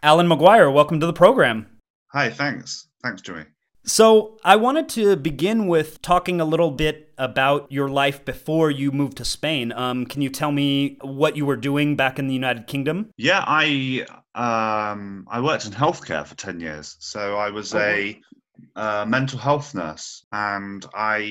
Alan McGuire, welcome to the program. Hi, thanks. Thanks, Jimmy. So, I wanted to begin with talking a little bit about your life before you moved to Spain. Can you tell me what you were doing back in the United Kingdom? Yeah, I worked in healthcare for 10 years. So I was a mental health nurse, and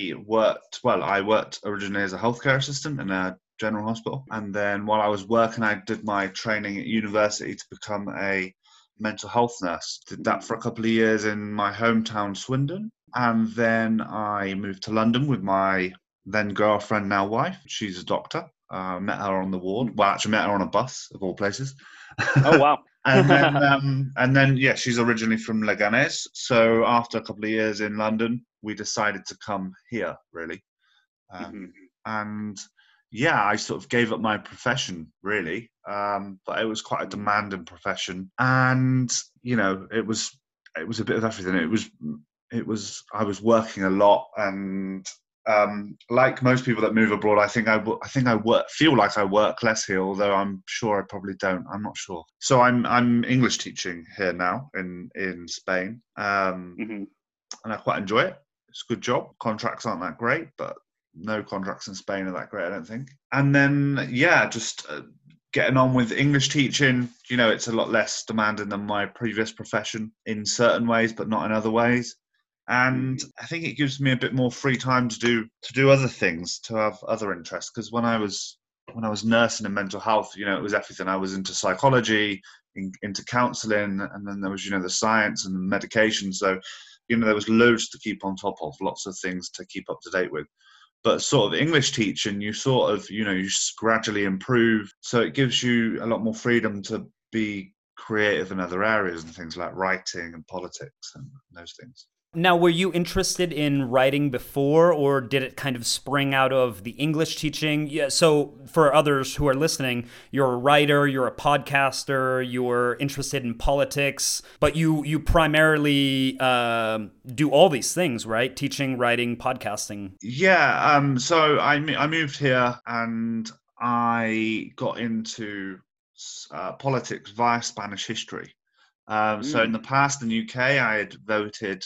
I worked originally as a healthcare assistant in a general hospital. And then while I was working, I did my training at university to become a mental health nurse. Did that for a couple of years in my hometown, Swindon. And then I moved to London with my then girlfriend, now wife. She's a doctor. Met her on the ward. Well, actually, met her on a bus, of all places. Oh, wow. Yeah, she's originally from Leganés. So after a couple of years in London, we decided to come here, really. And yeah, I sort of gave up my profession, really. But it was quite a demanding profession, and it was a bit of everything. I was working a lot, and like most people that move abroad, I think I feel like I work less here, although I'm sure I probably don't. I'm not sure. So I'm English teaching here now in Spain, and I quite enjoy it. It's a good job. Contracts aren't that great, but no contracts in Spain are that great, I don't think. And then just getting on with English teaching. It's a lot less demanding than my previous profession in certain ways, but not in other ways. And I think it gives me a bit more free time to do other things, to have other interests. Because when I was nursing in mental health, it was everything. I was into psychology, into counselling, and then there was the science and medication. So there was loads to keep on top of, lots of things to keep up to date with. But sort of English teaching, you sort of you gradually improve. So it gives you a lot more freedom to be creative in other areas and things like writing and politics and those things. Now, were you interested in writing before, or did it kind of spring out of the English teaching? Yeah, so for others who are listening, you're a writer, you're a podcaster, you're interested in politics, but you primarily do all these things, right? Teaching, writing, podcasting. Yeah. So I moved here, and I got into politics via Spanish history. So in the past in the UK, I had voted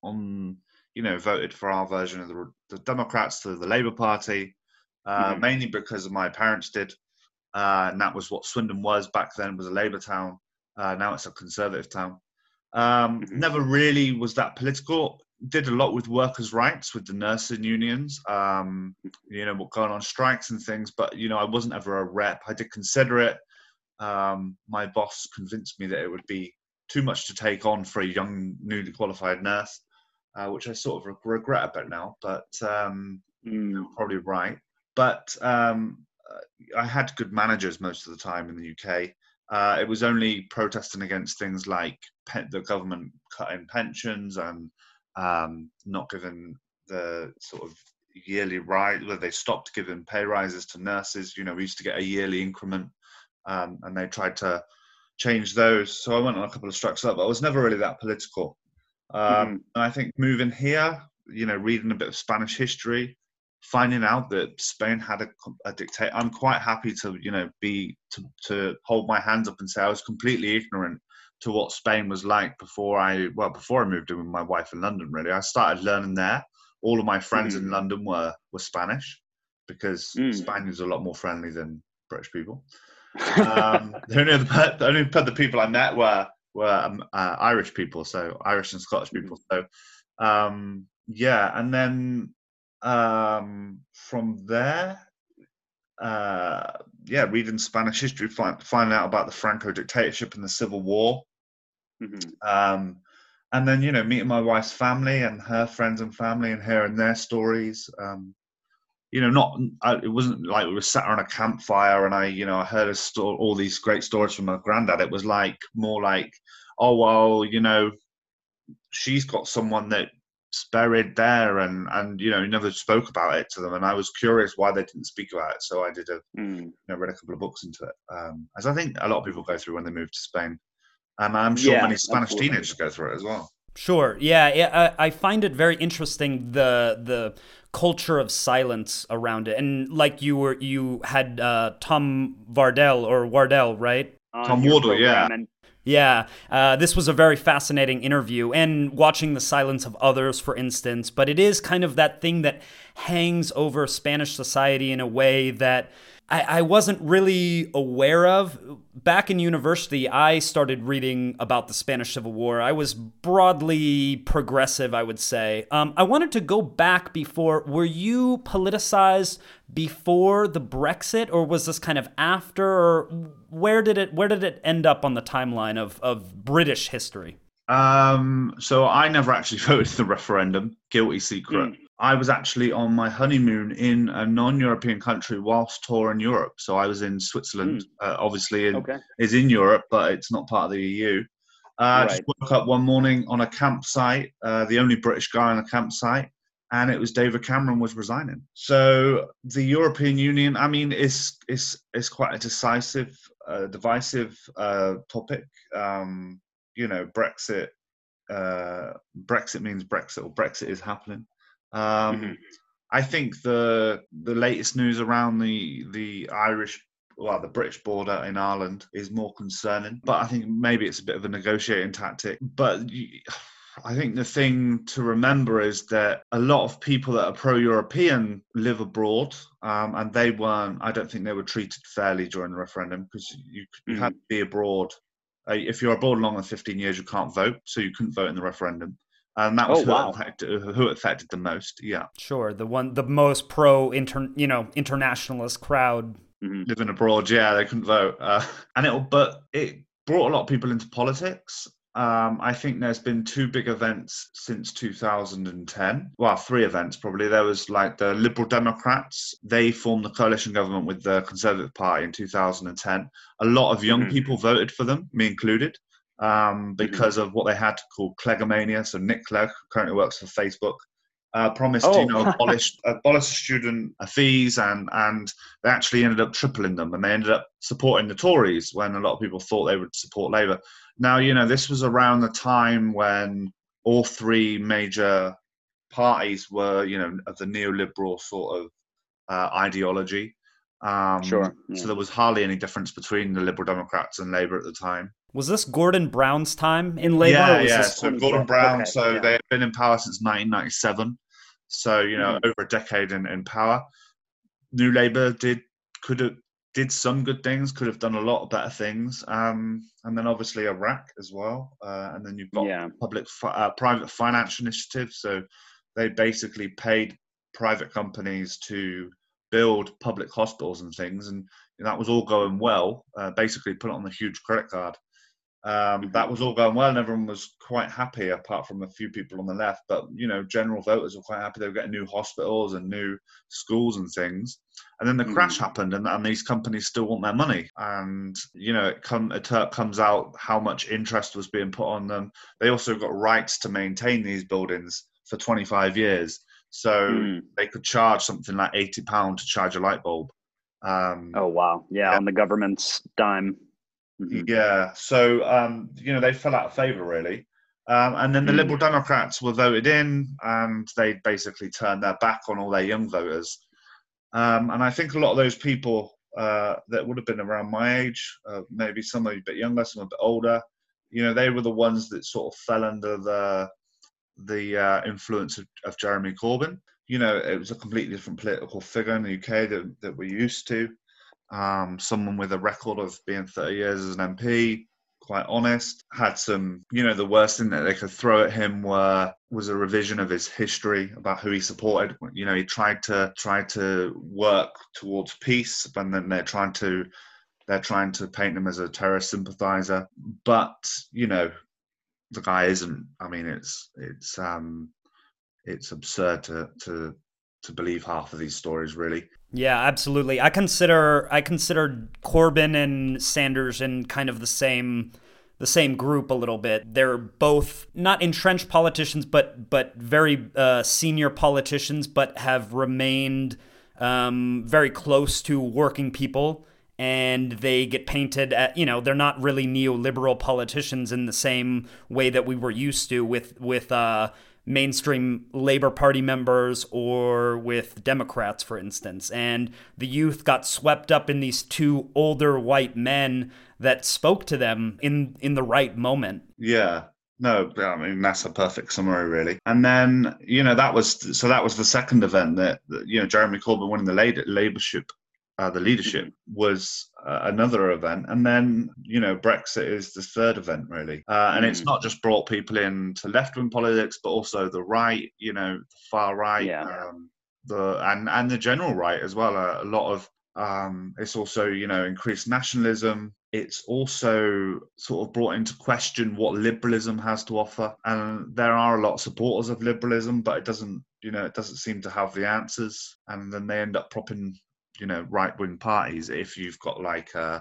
for our version of the Democrats to the Labour Party, mainly because my parents did. And that was what Swindon was back then, was a Labour town. Now it's a Conservative town. Never really was that political. Did a lot with workers' rights, with the nursing unions, going on strikes and things. But, I wasn't ever a rep. I did consider it. My boss convinced me that it would be too much to take on for a young, newly qualified nurse. Which I sort of regret a bit now, but you're probably right. But I had good managers most of the time in the UK. It was only protesting against things like the government cutting pensions and not giving the sort of yearly rise, where they stopped giving pay rises to nurses. We used to get a yearly increment, and they tried to change those. So I went on a couple of strikes like that, but I was never really that political. And I think moving here, reading a bit of Spanish history, finding out that Spain had a dictator, I'm quite happy to, to hold my hands up and say I was completely ignorant to what Spain was like before I moved in with my wife in London. Really, I started learning there. All of my friends in London were Spanish, because Spaniards are a lot more friendly than British people. The only people I met were Irish people, so Irish and Scottish people. So and then from there, reading Spanish history, finding out about the Franco dictatorship and the Civil War, and then meeting my wife's family and her friends and family and hearing their stories. It wasn't like we were sat around a campfire and I heard all these great stories from my granddad. It was more like, oh, well, she's got someone that's buried there, and he never spoke about it to them. And I was curious why they didn't speak about it. So I did read a couple of books into it, as I think a lot of people go through when they move to Spain. And I'm sure many Spanish teenagers go through it as well. Sure. Yeah. I find it very interesting, the culture of silence around it. And like you had Tom Wardell, right? Tom Wardle, yeah. Yeah, this was a very fascinating interview, and watching The Silence of Others, for instance. But it is kind of that thing that hangs over Spanish society in a way that I wasn't really aware of. Back in university, I started reading about the Spanish Civil War. I was broadly progressive, I would say. I wanted to go back before. Were you politicized before the Brexit, or was this kind of after? Or where did it end up on the timeline of British history? So I never actually voted in the referendum. Guilty secret. I was actually on my honeymoon in a non-European country whilst touring Europe. So I was in Switzerland, obviously is in Europe, but it's not part of the EU. Right. Just woke up one morning on a campsite, the only British guy on a campsite, and it was David Cameron was resigning. So the European Union, I mean, is quite a divisive topic. Brexit. Brexit means Brexit, or Brexit is happening. I think the latest news around the British border in Ireland is more concerning, but I think maybe it's a bit of a negotiating tactic. But I think the thing to remember is that a lot of people that are pro-European live abroad, and I don't think they were treated fairly during the referendum, because you had to be abroad. If you're abroad longer than 15 years, you can't vote, so you couldn't vote in the referendum. And that was who it affected the most. Yeah, sure. The most internationalist crowd living abroad. Yeah, they couldn't vote, but it brought a lot of people into politics. I think there's been two big events since 2010. Well, three events probably. There was like the Liberal Democrats. They formed the coalition government with the Conservative Party in 2010. A lot of young people voted for them, me included. Because of what they had called Cleggomania. So Nick Clegg, who currently works for Facebook, promised abolish student fees, and they actually ended up tripling them, and they ended up supporting the Tories when a lot of people thought they would support Labour. Now, this was around the time when all three major parties were, of the neoliberal sort of ideology. Sure. Yeah. So there was hardly any difference between the Liberal Democrats and Labour at the time. Was this Gordon Brown's time in Labour? Yeah. So Gordon Brown, they had been in power since 1997. So, over a decade in power. New Labour did some good things, could have done a lot of better things. And then obviously Iraq as well. And then you've got private finance initiatives. So they basically paid private companies to build public hospitals and things. And that was all going well, basically put it on the huge credit card. That was all going well, and everyone was quite happy, apart from a few people on the left. But general voters were quite happy. They were getting new hospitals and new schools and things. And then the crash happened, and these companies still want their money. And it comes out how much interest was being put on them. They also got rights to maintain these buildings for 25 years, so they could charge something like £80 to charge a light bulb. On the government's dime. Yeah, so they fell out of favour really, and then the Liberal Democrats were voted in, and they basically turned their back on all their young voters. And I think a lot of those people that would have been around my age, maybe some a bit younger, some a bit older, they were the ones that sort of fell under the influence of Jeremy Corbyn. It was a completely different political figure in the UK that we're used to. Someone with a record of being 30 years as an MP, quite honest, had some, the worst thing that they could throw at him was a revision of his history about who he supported. He tried to work towards peace, and then they're trying to paint him as a terrorist sympathizer. But, the guy isn't. I mean, it's absurd to believe half of these stories, really. Yeah, absolutely. I consider Corbyn and Sanders in kind of the same group a little bit. They're both not entrenched politicians, but very senior politicians, but have remained very close to working people. And they get painted at, they're not really neoliberal politicians in the same way that we were used to with mainstream Labour Party members or with Democrats, for instance. And the youth got swept up in these two older white men that spoke to them in the right moment. Yeah. No, I mean, that's a perfect summary, really. And then, that was the second event that Jeremy Corbyn winning the leadership was another event. And then, Brexit is the third event, really. And it's not just brought people into left-wing politics, but also the right, the far right, and the general right as well. A lot of it's also, increased nationalism. It's also sort of brought into question what liberalism has to offer. And there are a lot of supporters of liberalism, but it doesn't seem to have the answers. And then they end up propping, right-wing parties if you've got like a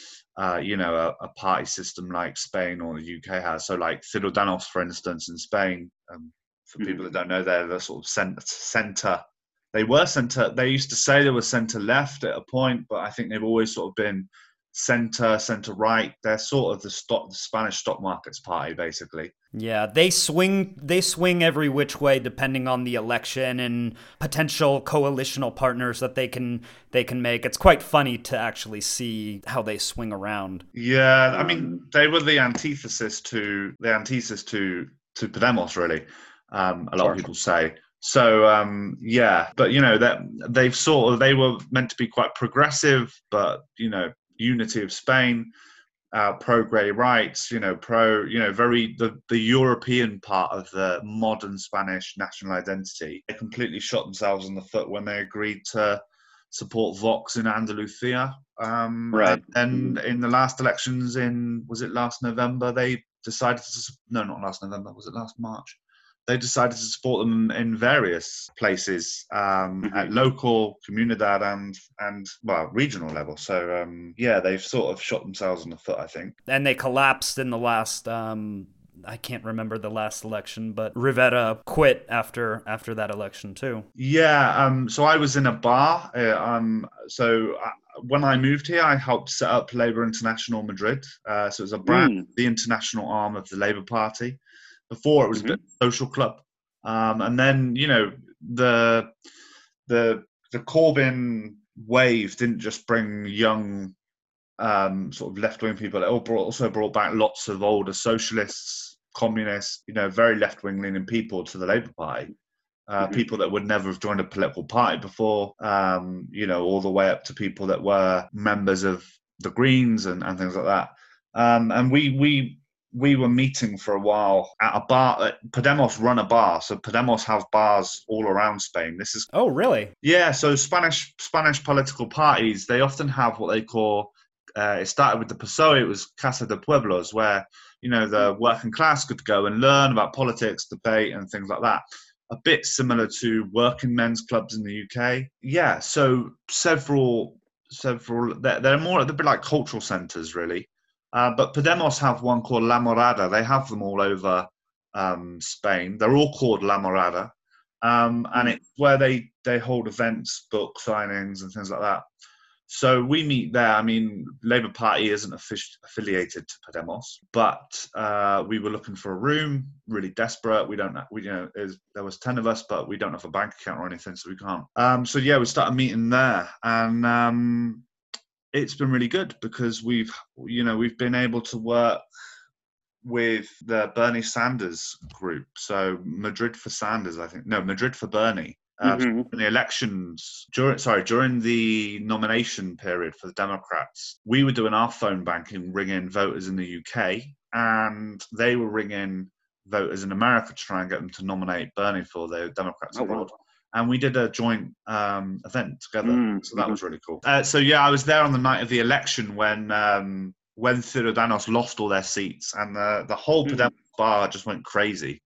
party system like Spain or the UK has. So like Ciudadanos, for instance, in Spain, for people that don't know, they're the sort of centre. They were centre. They used to say they were centre-left at a point, but I think they've always sort of been centre-right. They're sort of the Spanish stock markets party, basically. Yeah, they swing every which way depending on the election and potential coalitional partners that they can make. It's quite funny to actually see how they swing around. Yeah, I mean, they were the antithesis to Podemos, really. A lot of people say. So but that they were meant to be quite progressive, but unity of Spain, pro-gay rights, very the European part of the modern Spanish national identity. They completely shot themselves in the foot when they agreed to support Vox in Andalusia. Right. And in the last elections was it last November, they decided to, no, not last November, was it last March? They decided to support them in various places at local, comunidad, and regional level. So they've sort of shot themselves in the foot, I think. And they collapsed in the last. I can't remember the last election, but Rivera quit after that election too. Yeah. So I was in a bar. When I moved here, I helped set up Labour International Madrid. So it was a brand, the international arm of the Labour Party. Before it was a bit of a social club, and then the Corbyn wave didn't just bring young sort of left-wing people. It also brought back lots of older socialists, communists, very left-wing leaning people to the Labour Party. People that would never have joined a political party before, all the way up to people that were members of the Greens and things like that. And we were meeting for a while at a bar. Podemos run a bar, so Podemos have bars all around Spain. This is really? Yeah. So Spanish political parties, they often have what they call. It started with the PSOE. It was Casa de Pueblos, where the working class could go and learn about politics, debate, and things like that. A bit similar to working men's clubs in the UK. Yeah. So several. They're a bit like cultural centres, really. But Podemos have one called La Morada. They have them all over Spain. They're all called La Morada. And it's where they hold events, book signings and things like that. So we meet there. I mean, Labour Party isn't affiliated to Podemos, but we were looking for a room, really desperate. There was 10 of us, but we don't have a bank account or anything, so we can't. We started meeting there. And it's been really good because we've been able to work with the Bernie Sanders group. So Madrid for Sanders, I think. No, Madrid for Bernie. In the elections, during the nomination period for the Democrats, we were doing our phone banking, ringing voters in the UK, and they were ringing voters in America to try and get them to nominate Bernie for the Democrats abroad. Wow. And we did a joint event together, so that was really cool. I was there on the night of the election when Ciudadanos lost all their seats, and the whole Podemos bar just went crazy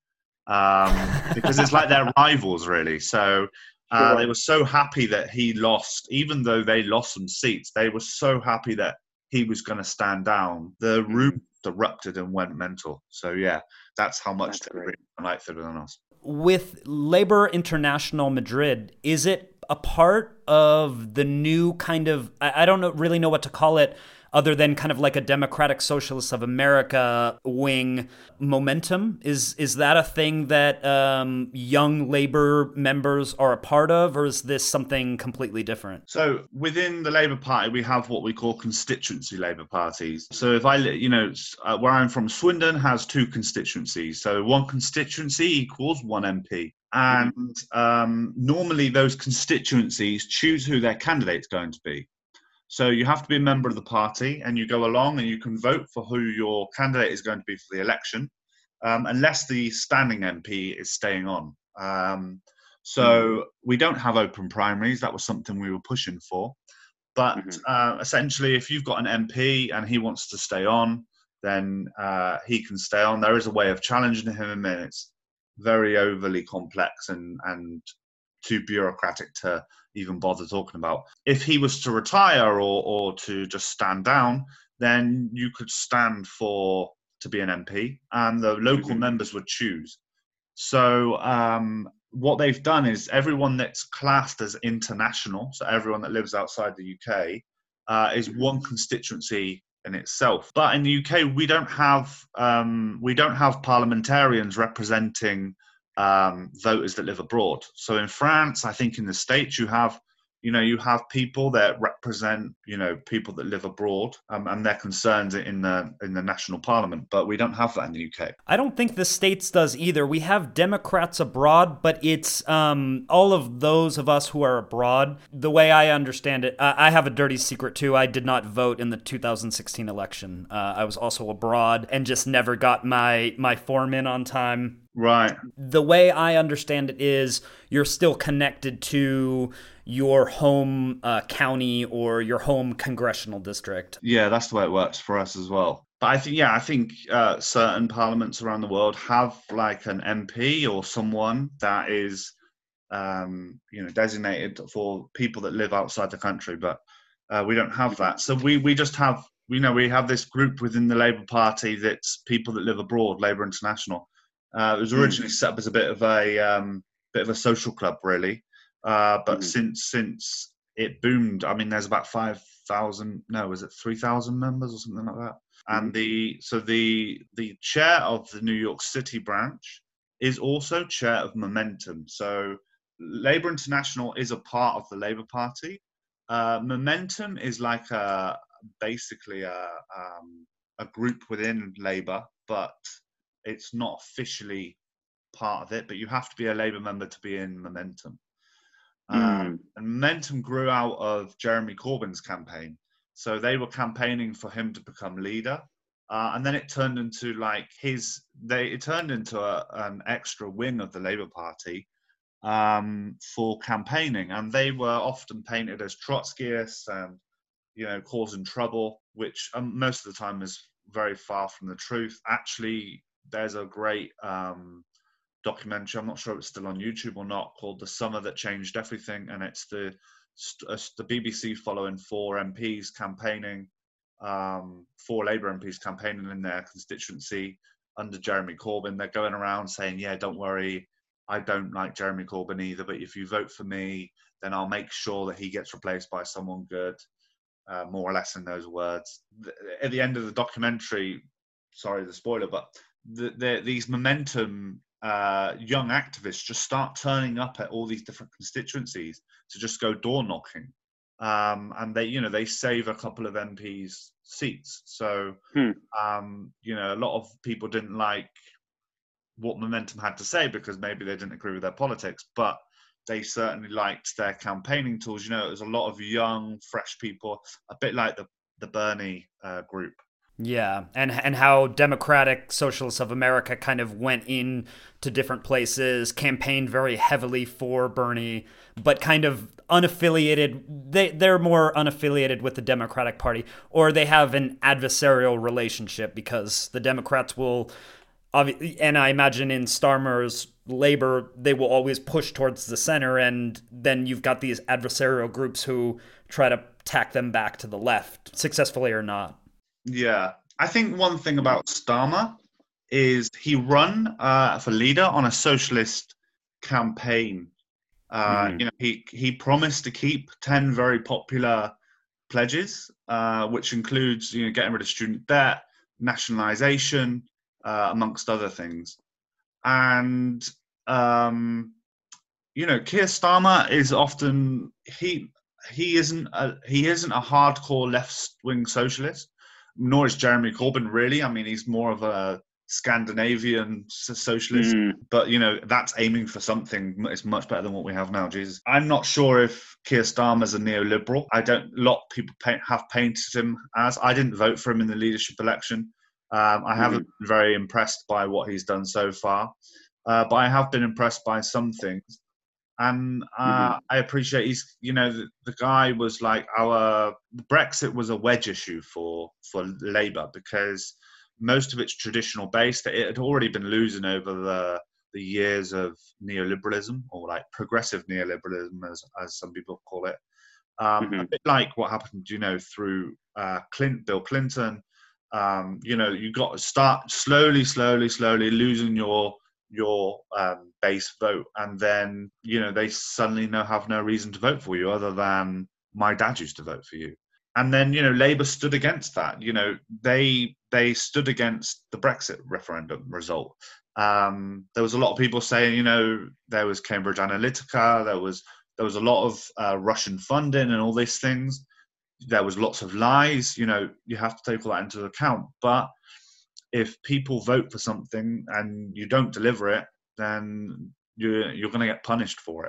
because it's like their rivals, really. So they were so happy that he lost, even though they lost some seats. They were so happy that he was going to stand down. The room erupted and went mental. So yeah, that's how much they really like Ciudadanos. With Labour International Madrid, is it a part of the new kind of, I don't really know what to call it, other than kind of like a Democratic Socialists of America wing momentum? Is that a thing that young Labour members are a part of, or is this something completely different? So within the Labour Party, we have what we call constituency Labour parties. So if where I'm from, Swindon has 2 constituencies. So one constituency equals 1 MP. And normally those constituencies choose who their candidate's going to be. So you have to be a member of the party, and you go along and you can vote for who your candidate is going to be for the election, unless the standing MP is staying on. So we don't have open primaries. That was something we were pushing for. But essentially, if you've got an MP and he wants to stay on, then he can stay on. There is a way of challenging him, and it's very overly complex and too bureaucratic to even bother talking about. If he was to retire or to just stand down, then you could stand to be an MP, and the local members would choose. So what they've done is everyone that's classed as international, so everyone that lives outside the UK, is one constituency in itself. But in the UK, we don't have parliamentarians representing voters that live abroad. So in France, I think in the States, you have people that represent, people that live abroad and their concerns in the national parliament, but we don't have that in the UK. I don't think the States does either. We have Democrats abroad, but it's all of those of us who are abroad. The way I understand it, I have a dirty secret too. I did not vote in the 2016 election. I was also abroad and just never got my form in on time. Right. The way I understand it is you're still connected to your home county or your home congressional district. Yeah, that's the way it works for us as well. But I think certain parliaments around the world have like an MP or someone that is, designated for people that live outside the country. But we don't have that. So we just have, we have this group within the Labour Party that's people that live abroad, Labour International. It was originally set up as a bit of a social club, really. But since it boomed, I mean, there's about 3,000 members or something like that. And the chair of the New York City branch is also chair of Momentum. So Labour International is a part of the Labour Party. Momentum is like basically a group within Labour, but it's not officially part of it. But you have to be a Labour member to be in Momentum. And Momentum grew out of Jeremy Corbyn's campaign. So they were campaigning for him to become leader. And then it turned into an extra wing of the Labour Party for campaigning. And they were often painted as Trotskyists and, causing trouble, which most of the time is very far from the truth. Actually, there's a great documentary, I'm not sure it's still on YouTube or not, called The Summer That Changed Everything, and it's the BBC following 4 MPs campaigning, 4 Labour MPs campaigning in their constituency under Jeremy Corbyn. They're going around saying, yeah, don't worry, I don't like Jeremy Corbyn either, but if you vote for me, then I'll make sure that he gets replaced by someone good, more or less in those words. At the end of the documentary, sorry, the spoiler, but these Momentum young activists just start turning up at all these different constituencies to just go door knocking, and they save a couple of MPs' seats. So a lot of people didn't like what Momentum had to say because maybe they didn't agree with their politics, but they certainly liked their campaigning tools. It was a lot of young, fresh people, a bit like the Bernie group. Yeah, and how Democratic Socialists of America kind of went in to different places, campaigned very heavily for Bernie, but kind of unaffiliated. They're more unaffiliated with the Democratic Party, or they have an adversarial relationship because the Democrats will, and I imagine in Starmer's Labor, they will always push towards the center, and then you've got these adversarial groups who try to tack them back to the left, successfully or not. Yeah, I think one thing about Starmer is he run for leader on a socialist campaign. He promised to keep 10 very popular pledges, which includes getting rid of student debt, nationalisation, amongst other things. And Keir Starmer is often he isn't a hardcore left-wing socialist, nor is Jeremy Corbyn really. I mean, he's more of a Scandinavian socialist, but that's aiming for something. It's much better than what we have now. Jesus, I'm not sure if Keir Starmer's a neoliberal. A lot of people have painted him as. I didn't vote for him in the leadership election. I haven't been very impressed by what he's done so far, but I have been impressed by some things. And I appreciate the guy was like Brexit was a wedge issue for Labour, because most of it's traditional based. It had already been losing over the years of neoliberalism, or like progressive neoliberalism, as some people call it. A bit like what happened, through Bill Clinton. You got to start slowly losing your base vote, and then they suddenly have no reason to vote for you other than my dad used to vote for you. And then Labour stood against that. They stood against the Brexit referendum result. There was a lot of people saying there was Cambridge Analytica, there was a lot of Russian funding and all these things. There was lots of lies. You have to take all that into account. But if people vote for something and you don't deliver it, then you're going to get punished for it.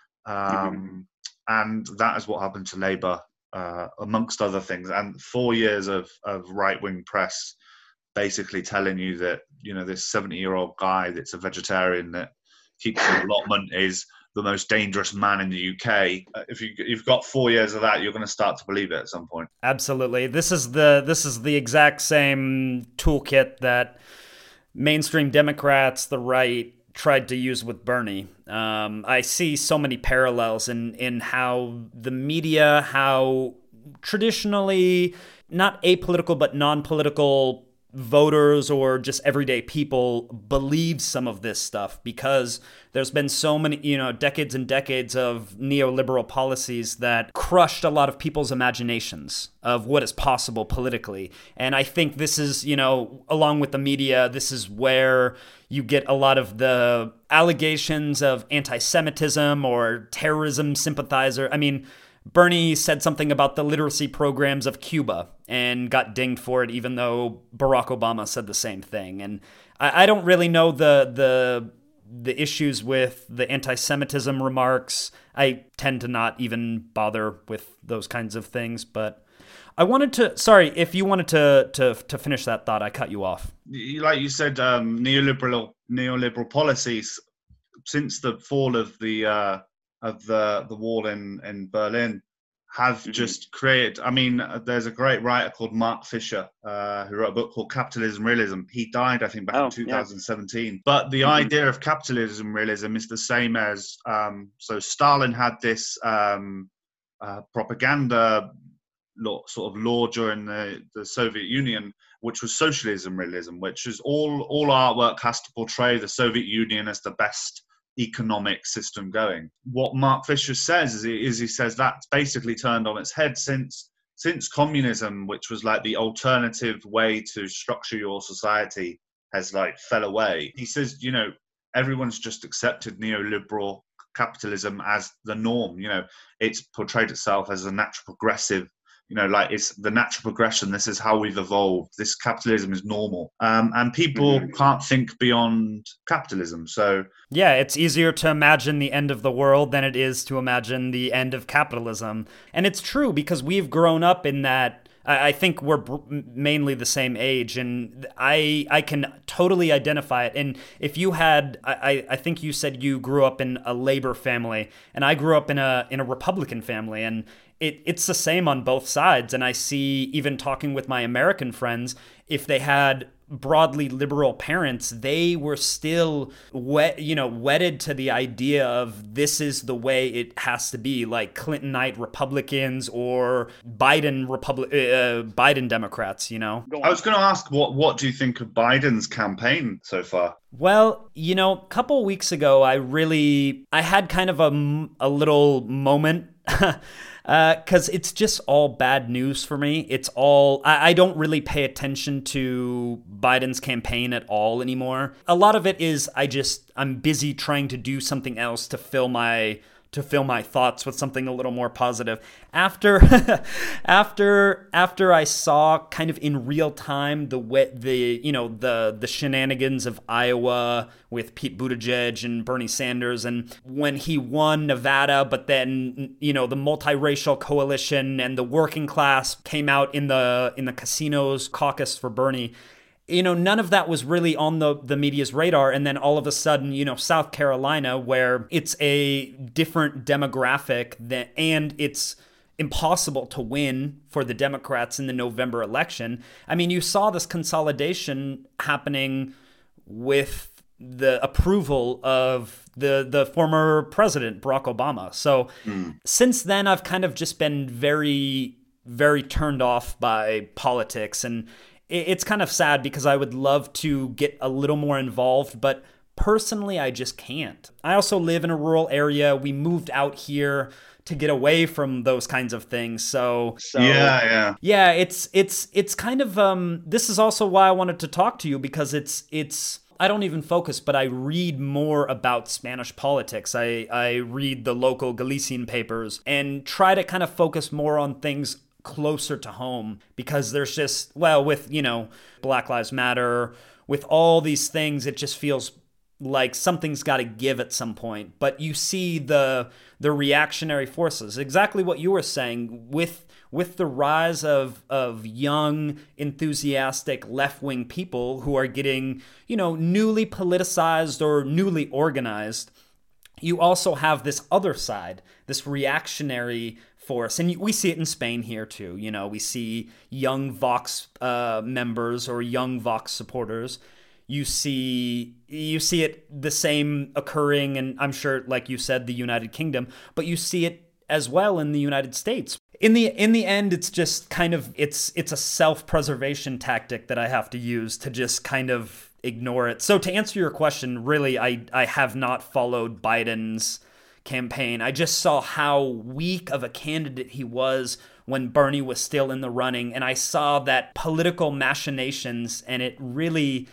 And that is what happened to Labour, amongst other things. And 4 years of right-wing press basically telling you that, this 70-year-old guy that's a vegetarian that keeps an allotment is the most dangerous man in the UK. If you've got 4 years of that, you're going to start to believe it at some point. Absolutely. This is the exact same toolkit that mainstream Democrats, the right, tried to use with Bernie. I see so many parallels in how the media, how traditionally not apolitical but non-political voters or just everyday people believe some of this stuff, because there's been so many, decades and decades of neoliberal policies that crushed a lot of people's imaginations of what is possible politically. And I think this is, along with the media, this is where you get a lot of the allegations of anti-Semitism or terrorism sympathizer. I mean, Bernie said something about the literacy programs of Cuba and got dinged for it, even though Barack Obama said the same thing. And I don't really know the issues with the anti-Semitism remarks. I tend to not even bother with those kinds of things. But I wanted to, sorry, if you wanted to finish that thought, I cut you off. Like you said, neoliberal policies since the fall of the wall in Berlin have just created. I mean, there's a great writer called Mark Fisher who wrote a book called Capitalism Realism. He died, I think, back in 2017. Yeah. But the idea of capitalism realism is the same as so Stalin had this propaganda sort of law during the Soviet Union, which was socialism realism, which is all artwork has to portray the Soviet Union as the best economic system going. What Mark Fisher says is he says that's basically turned on its head since communism, which was like the alternative way to structure your society, has like fell away. He says, everyone's just accepted neoliberal capitalism as the norm. It's portrayed itself as a natural progressive, like it's the natural progression. This is how we've evolved. This capitalism is normal. And people can't think beyond capitalism. So yeah, it's easier to imagine the end of the world than it is to imagine the end of capitalism. And it's true, because we've grown up in that. I think we're mainly the same age, and I can totally identify it. And if you had, I think you said you grew up in a Labor family, and I grew up in a Republican family, and it's the same on both sides. And I see, even talking with my American friends, if they had broadly liberal parents, they were still wedded to the idea of this is the way it has to be, like Clintonite Republicans or Biden Democrats. I was going to ask, what do you think of Biden's campaign so far? Well, a couple weeks ago, I had kind of a little moment Because it's just all bad news for me. It's all, I don't really pay attention to Biden's campaign at all anymore. A lot of it is I'm busy trying to do something else to fill my thoughts with something a little more positive. After I saw kind of in real time the shenanigans of Iowa with Pete Buttigieg and Bernie Sanders, and when he won Nevada, but then the multiracial coalition and the working class came out in the casinos caucus for Bernie. None of that was really on the media's radar. And then all of a sudden, South Carolina, where it's a different demographic and it's impossible to win for the Democrats in the November election. I mean, you saw this consolidation happening with the approval of the former president, Barack Obama. So since then, I've kind of just been very, very turned off by politics, and it's kind of sad because I would love to get a little more involved, but personally, I just can't. I also live in a rural area. We moved out here to get away from those kinds of things. So yeah, it's kind of this is also why I wanted to talk to you, because it's I don't even focus, but I read more about Spanish politics. I read the local Galician papers and try to kind of focus more on things closer to home, because there's just, with Black Lives Matter, with all these things, it just feels like something's got to give at some point. But you see the reactionary forces, exactly what you were saying, with the rise of young, enthusiastic left-wing people who are getting newly politicized or newly organized. You also have this other side, this reactionary force. And we see it in Spain here too. We see young Vox members or young Vox supporters. You see it the same occurring, and I'm sure, like you said, the United Kingdom, but you see it as well in the United States. In the end, it's just kind of it's a self-preservation tactic that I have to use to just kind of ignore it. So to answer your question, really, I have not followed Biden's campaign. I just saw how weak of a candidate he was when Bernie was still in the running, and I saw that political machinations, and it really,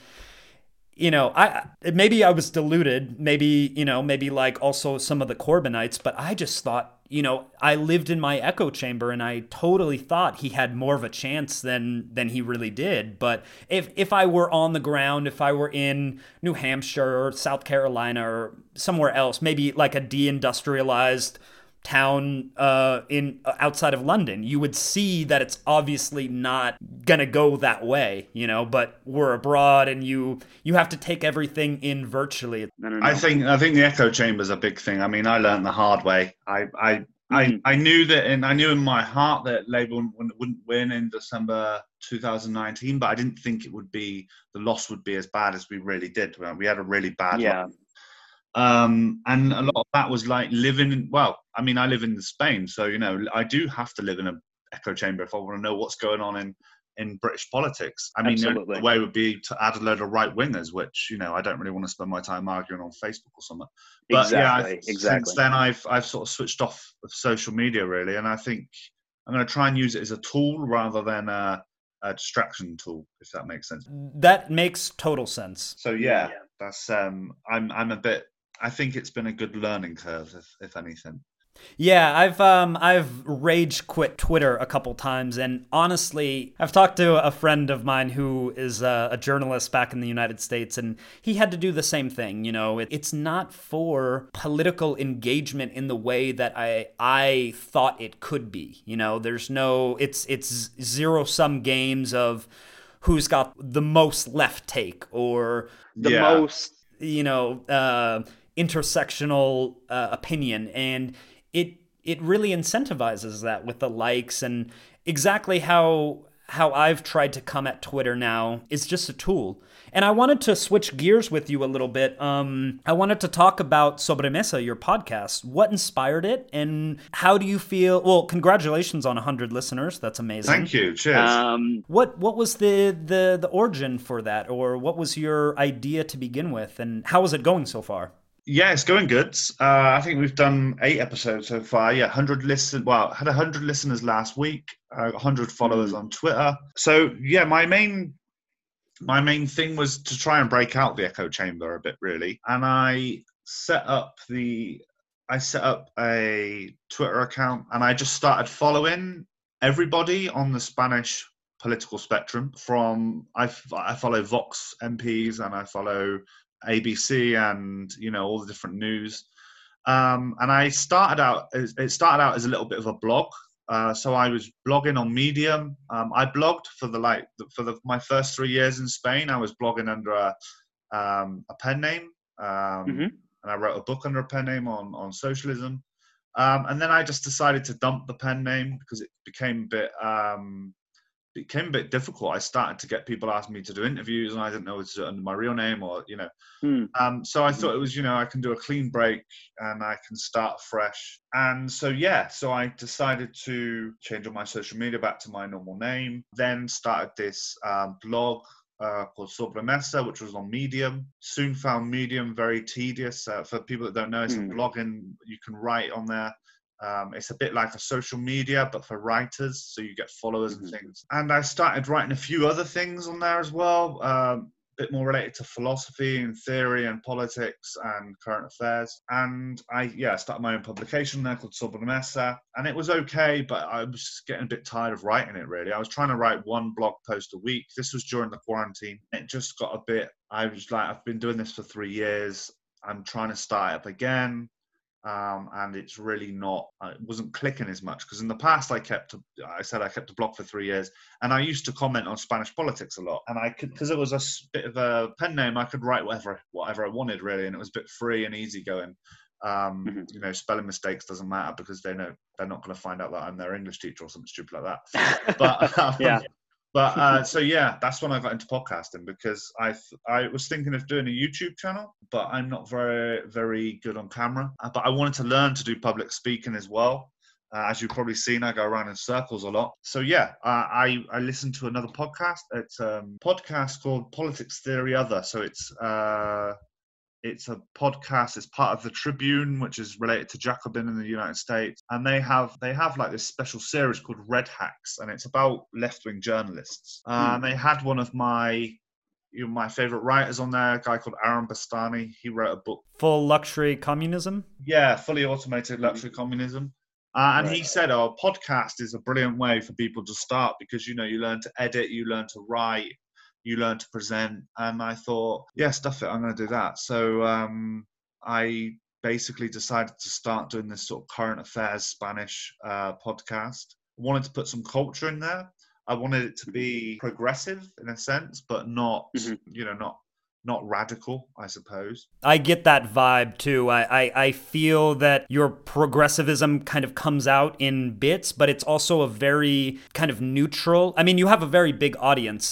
maybe I was deluded, maybe like also some of the Corbynites, but I just thought, I lived in my echo chamber, and I totally thought he had more of a chance than he really did. But if I were on the ground, if I were in New Hampshire or South Carolina or somewhere else, maybe like a deindustrialized town outside of London, you would see that it's obviously not gonna go that way, but we're abroad, and you have to take everything in virtually. I think the echo chamber is a big thing. I mean, I learned the hard way. I knew that, and I knew in my heart that Labour wouldn't win in December 2019, but I didn't think the loss would be as bad as we really did. We had a really bad loss. And a lot of that was like I live in Spain, so I do have to live in an echo chamber if I want to know what's going on in British politics. I mean, the way would be to add a load of right wingers, which I don't really want to spend my time arguing on Facebook or something. But exactly. Since then I've sort of switched off of social media really, and I think I'm going to try and use it as a tool rather than a distraction tool, if that makes sense. That makes total sense. So that's I'm a bit. I think it's been a good learning curve, if anything. Yeah, I've rage quit Twitter a couple times, and honestly, I've talked to a friend of mine who is a journalist back in the United States, and he had to do the same thing. It's not for political engagement in the way that I thought it could be. There's no, it's zero-sum games of who's got the most left take or the most, intersectional opinion, and it really incentivizes that with the likes, and exactly how I've tried to come at Twitter now is just a tool. And I wanted to switch gears with you a little bit. I wanted to talk about Sobremesa, your podcast. What inspired it, and how do you feel? Well, congratulations on 100 listeners. That's amazing. Thank you. Cheers. What was the origin for that, or what was your idea to begin with, and how is it going so far? Yeah, it's going good. I think we've done 8 episodes so far. Yeah, 100 listen. Well, had 100 listeners last week. 100 followers on Twitter. So yeah, my main thing was to try and break out the echo chamber a bit, really. And I set up a Twitter account, and I just started following everybody on the Spanish political spectrum. I follow Vox MPs, and I follow ABC, and all the different news. And it started out as a little bit of a blog. So I was blogging on Medium. I blogged for my first 3 years in Spain. I was blogging under a pen name, and I wrote a book under a pen name on socialism. And then I just decided to dump the pen name because it became a bit difficult. I started to get people asking me to do interviews, and I didn't know whether to do it under my real name or. So I thought it was, I can do a clean break and I can start fresh. And so I decided to change all my social media back to my normal name. Then started this blog called Sobremesa, which was on Medium. Soon found Medium very tedious. For people that don't know, it's a blogging. You can write on there. It's a bit like a social media, but for writers, so you get followers and things. And I started writing a few other things on there as well, a bit more related to philosophy and theory and politics and current affairs. And I started my own publication there called Sobremesa, and it was okay, but I was just getting a bit tired of writing it, really. I was trying to write one blog post a week. This was during the quarantine. It just got a bit, I was like, I've been doing this for 3 years. I'm trying to start it up again. And it's really not, it wasn't clicking as much, because in the past I kept a blog for 3 years, and I used to comment on Spanish politics a lot, and I could, because it was a bit of a pen name, I could write whatever I wanted, really, and it was a bit free and easy going. Spelling mistakes doesn't matter because they know they're not going to find out that I'm their English teacher or something stupid like that. But so that's when I got into podcasting, because I was thinking of doing a YouTube channel, but I'm not very, very good on camera. But I wanted to learn to do public speaking as well. As you've probably seen, I go around in circles a lot. So I listened to another podcast. It's a podcast called Politics Theory Other. So it's a podcast. It's part of the Tribune, which is related to Jacobin in the United States, and they have like this special series called Red Hacks, and it's about left-wing journalists. And they had one of my favorite writers on there, a guy called Aaron Bastani. He wrote a book, Full Luxury Communism. Yeah, Fully Automated Luxury Communism. And he said, "Oh, podcast is a brilliant way for people to start, because you learn to edit, you learn to write, you learn to present." And I thought, stuff it, I'm going to do that. So I basically decided to start doing this sort of current affairs Spanish podcast. I wanted to put some culture in there. I wanted it to be progressive in a sense, but not, not radical, I suppose. I get that vibe too. I feel that your progressivism kind of comes out in bits, but it's also a very kind of neutral. I mean, you have a very big audience,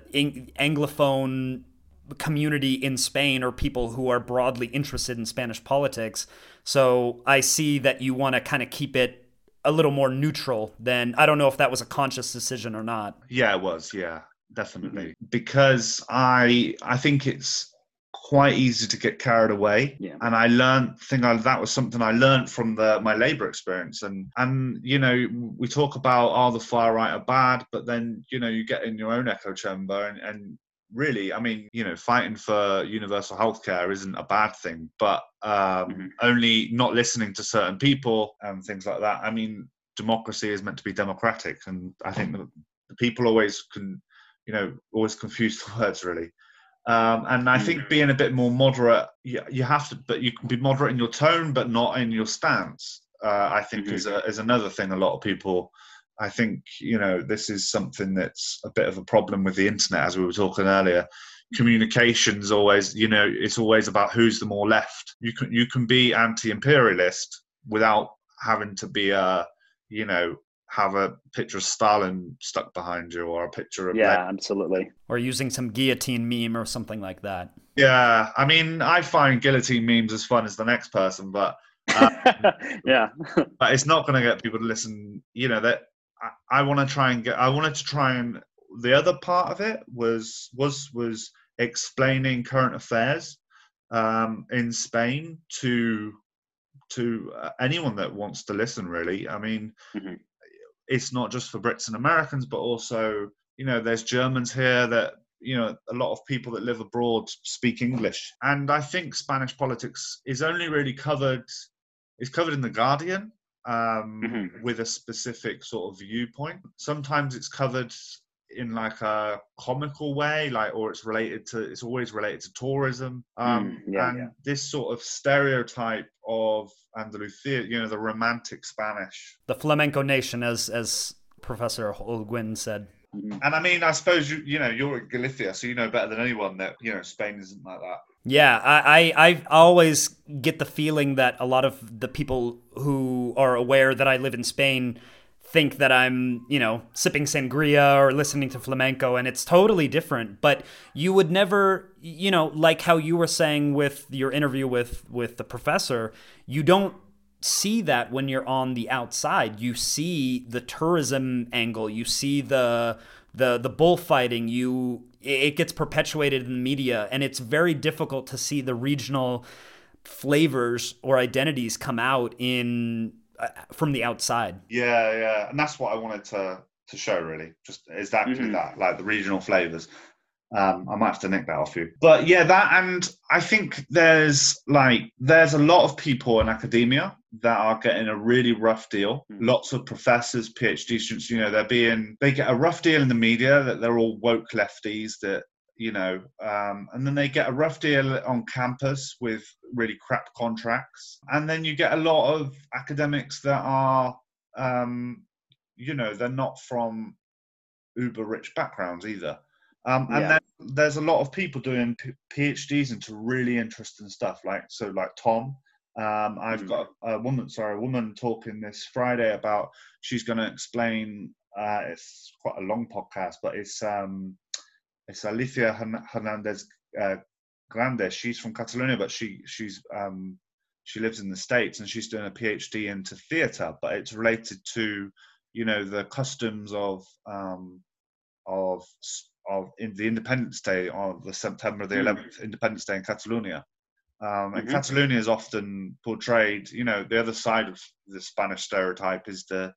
Anglophone community in Spain, or people who are broadly interested in Spanish politics. So I see that you want to kind of keep it a little more neutral than, I don't know if that was a conscious decision or not. Yeah, it was. Yeah. Definitely, because I think it's quite easy to get carried away, and that was something I learned from my Labour experience, and we talk about the far right are bad, but then you get in your own echo chamber, and really, I mean, fighting for universal healthcare isn't a bad thing, but only not listening to certain people and things like that. I mean, democracy is meant to be democratic, and I think the people always confuse the words, really. And I think being a bit more moderate, you have to, but you can be moderate in your tone, but not in your stance. I think is another thing. A lot of people, I think, this is something that's a bit of a problem with the internet, as we were talking earlier. Communication's always, it's always about who's the more left. You can be anti-imperialist without having to be have a picture of Stalin stuck behind you, or a picture of absolutely, or using some guillotine meme or something like that. Yeah, I mean, I find guillotine memes as fun as the next person, but but it's not going to get people to listen. That I wanted to try and the other part of it was explaining current affairs, in Spain to anyone that wants to listen. Really, I mean, it's not just for Brits and Americans, but also, there's Germans here that, a lot of people that live abroad speak English. And I think Spanish politics is only really covered in The Guardian, with a specific sort of viewpoint. Sometimes it's covered in like a comical way, or it's always related to tourism. This sort of stereotype of Andalusia, the romantic Spanish. The flamenco nation, as Professor Holguin said. And I mean, I suppose you're at Galicia, so you know better than anyone that Spain isn't like that. Yeah, I always get the feeling that a lot of the people who are aware that I live in Spain think that I'm, sipping sangria or listening to flamenco, and it's totally different. But you would never, like how you were saying with your interview with the professor, you don't see that when you're on the outside. You see the tourism angle, you see the bullfighting, it gets perpetuated in the media, and it's very difficult to see the regional flavors or identities come out from the outside. Yeah, and that's what I wanted to show, really, just exactly that, like the regional flavors. I might have to nick that off you, but yeah, that, and I think there's a lot of people in academia that are getting a really rough deal. Lots of professors, PhD students, they get a rough deal in the media that they're all woke lefties that, and then they get a rough deal on campus with really crap contracts. And then you get a lot of academics that are, they're not from uber rich backgrounds either. And then there's a lot of people doing PhDs into really interesting stuff, like Tom. I've got a woman talking this Friday about, she's going to explain, it's quite a long podcast, but it's Alicia Hernandez Grande. She's from Catalonia, but she lives in the States, and she's doing a PhD into theatre, but it's related to, the customs of in the Independence Day, of the September the 11th Independence Day in Catalonia. And Catalonia is often portrayed, the other side of the Spanish stereotype is the,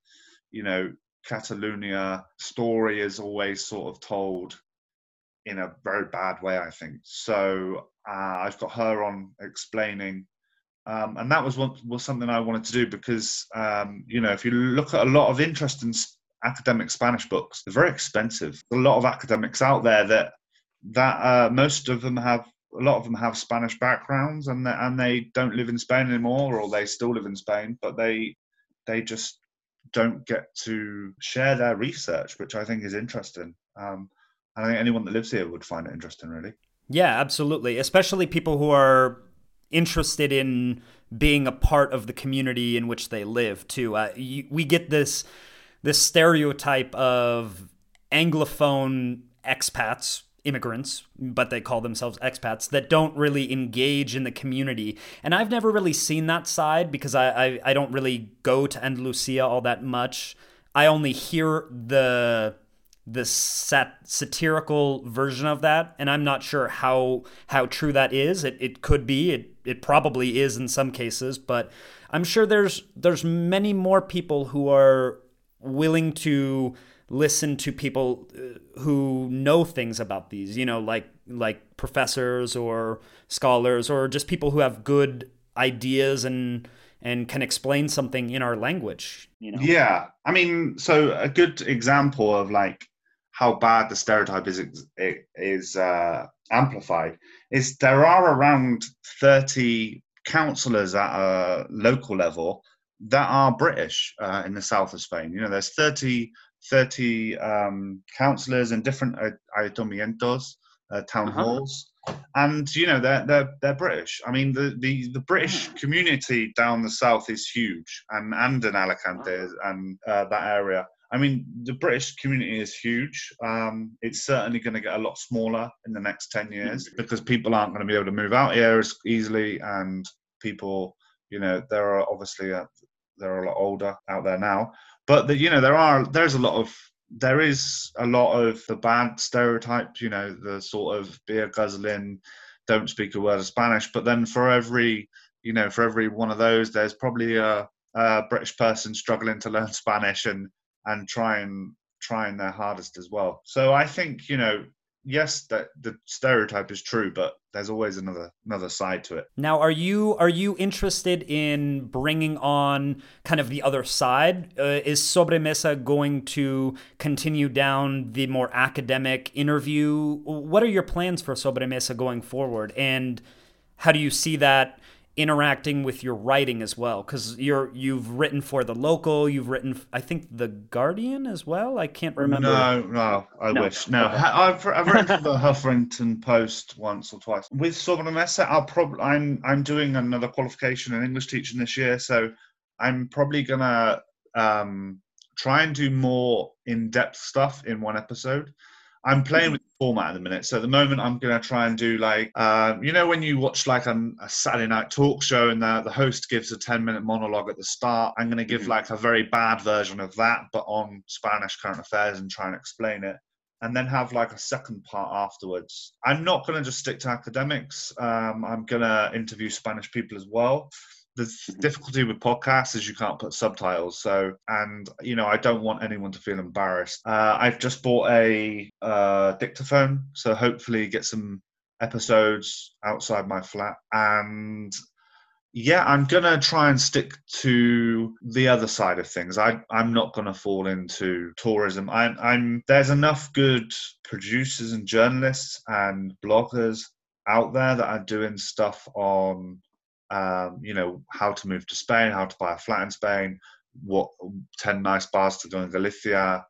Catalonia story is always sort of told in a very bad way, I think. So I've got her on explaining, and that was something I wanted to do because, if you look at a lot of interesting academic Spanish books, they're very expensive. A lot of academics out there that most of them have, a lot of them have Spanish backgrounds, and they don't live in Spain anymore, or they still live in Spain, but they just don't get to share their research, which I think is interesting. I think anyone that lives here would find it interesting, really. Yeah, absolutely. Especially people who are interested in being a part of the community in which they live, too. We get this stereotype of Anglophone expats, immigrants, but they call themselves expats, that don't really engage in the community. And I've never really seen that side because I don't really go to Andalusia all that much. I only hear the satirical version of that, and I'm not sure how true that is. It could be, it probably is in some cases, but I'm sure there's many more people who are willing to listen to people who know things about these, like professors or scholars, or just people who have good ideas and can explain something in our language. Yeah, I mean, so a good example of how bad the stereotype is amplified is there are around 30 councillors at a local level that are British in the south of Spain. There's 30 councillors in different ayuntamientos, town halls, and they're British. I mean, the British community down the south is huge, and in Alicante and that area. I mean, the British community is huge. It's certainly going to get a lot smaller in the next 10 years because people aren't going to be able to move out here as easily, and people, there are obviously they're a lot older out there now. But there is a lot of the bad stereotypes, the sort of beer guzzling, don't speak a word of Spanish. But then for every one of those, there's probably a British person struggling to learn Spanish and trying their hardest as well. So I think, yes, that the stereotype is true, but there's always another side to it. Now, are you interested in bringing on kind of the other side? Is Sobremesa going to continue down the more academic interview? What are your plans for Sobremesa going forward, and how do you see that interacting with your writing as well? Because you've written for The Local, you've written, I think, The Guardian as well. I can't remember. No, I wish. No, Okay. I've written for the Huffington Post once or twice. With Sobremesa, I'm doing another qualification in English teaching this year, so I'm probably gonna try and do more in-depth stuff in one episode. I'm playing with the format at the minute. So at the moment, I'm going to try and do when you watch like a Saturday night talk show and the host gives a 10-minute monologue at the start, I'm going to give like a very bad version of that, but on Spanish current affairs and try and explain it. And then have like a second part afterwards. I'm not going to just stick to academics. I'm going to interview Spanish people as well. The difficulty with podcasts is you can't put subtitles. So, and I don't want anyone to feel embarrassed. I've just bought a dictaphone, so hopefully get some episodes outside my flat. And yeah, I'm gonna try and stick to the other side of things. I'm not gonna fall into tourism. There's enough good producers and journalists and bloggers out there that are doing stuff on how to move to Spain, how to buy a flat in Spain, what 10 nice bars to go in Galicia,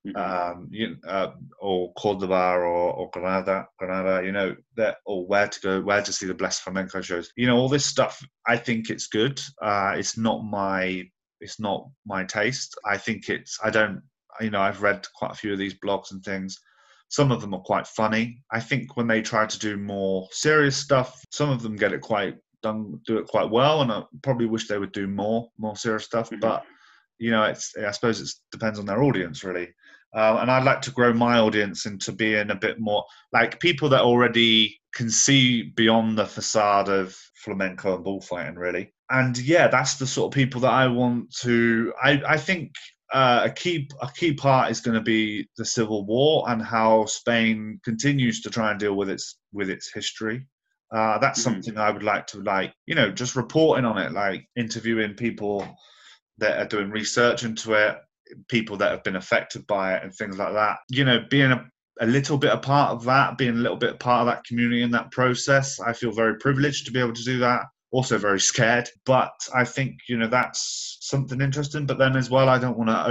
or Cordoba or Granada, or where to go, where to see the Blessed Flamenco shows. All this stuff. I think it's good. It's not my taste. I think I've read quite a few of these blogs and things. Some of them are quite funny. I think when they try to do more serious stuff, some of them do it quite well, and I probably wish they would do more serious stuff. But I suppose it depends on their audience really. And I'd like to grow my audience into being a bit more like people that already can see beyond the facade of flamenco and bullfighting really. And yeah, that's the sort of people that I want to. I think a key part is going to be the Civil War and how Spain continues to try and deal with its history. That's something I would like to just reporting on it, like interviewing people that are doing research into it, people that have been affected by it and things like that. Being a little bit a part of that, being a little bit a part of that community and that process. I feel very privileged to be able to do that. Also very scared, but I think, that's something interesting. But then as well, I don't want to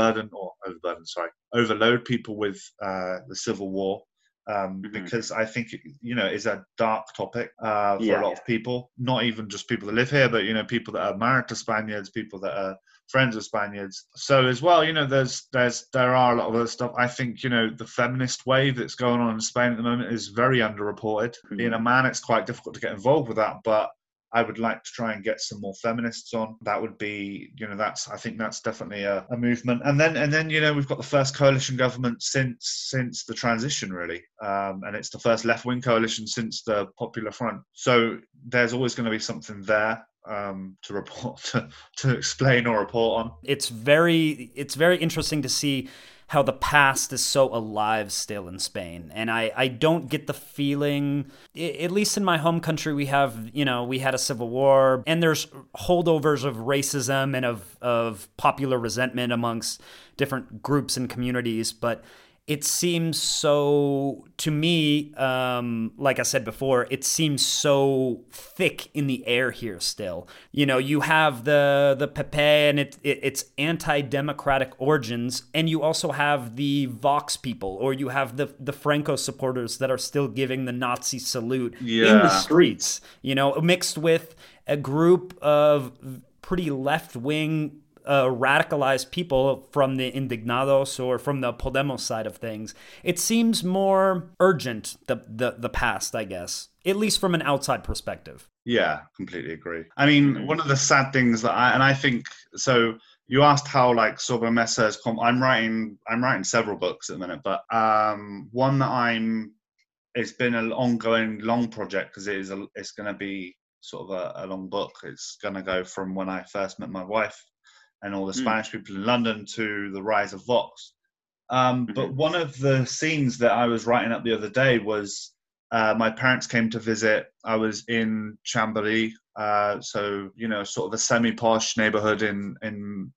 overload people with the Civil War. Because I think it's a dark topic for a lot of people, not even just people that live here, but people that are married to Spaniards, people that are friends with Spaniards. So as well, there are a lot of other stuff. I think the feminist wave that's going on in Spain at the moment is very underreported. Being a man, it's quite difficult to get involved with that, but I would like to try and get some more feminists on. That would be, I think that's definitely a movement. And then we've got the first coalition government since the transition, really. And it's the first left-wing coalition since the Popular Front. So there's always going to be something there to report, to explain or report on. It's very interesting to see how the past is so alive still in Spain. And I don't get the feeling, at least in my home country, we have, we had a civil war and there's holdovers of racism and of popular resentment amongst different groups and communities. But it seems so, to me, like I said before, it seems so thick in the air here still. You have the PP and its anti-democratic origins, and you also have the Vox people, or you have the Franco supporters that are still giving the Nazi salute in the streets, mixed with a group of pretty left-wing radicalized people from the Indignados or from the Podemos side of things. It seems more urgent, the past, I guess, at least from an outside perspective. Yeah, completely agree. I mean, one of the sad things that I think, so you asked how like Sobremesa has come. I'm writing several books at the minute, but one that I'm it's been an ongoing long project because it's going to be sort of a long book. It's going to go from when I first met my wife and all the Spanish people in London to the rise of Vox. But one of the scenes that I was writing up the other day was my parents came to visit. I was in Chamberí, so sort of a semi-posh neighborhood in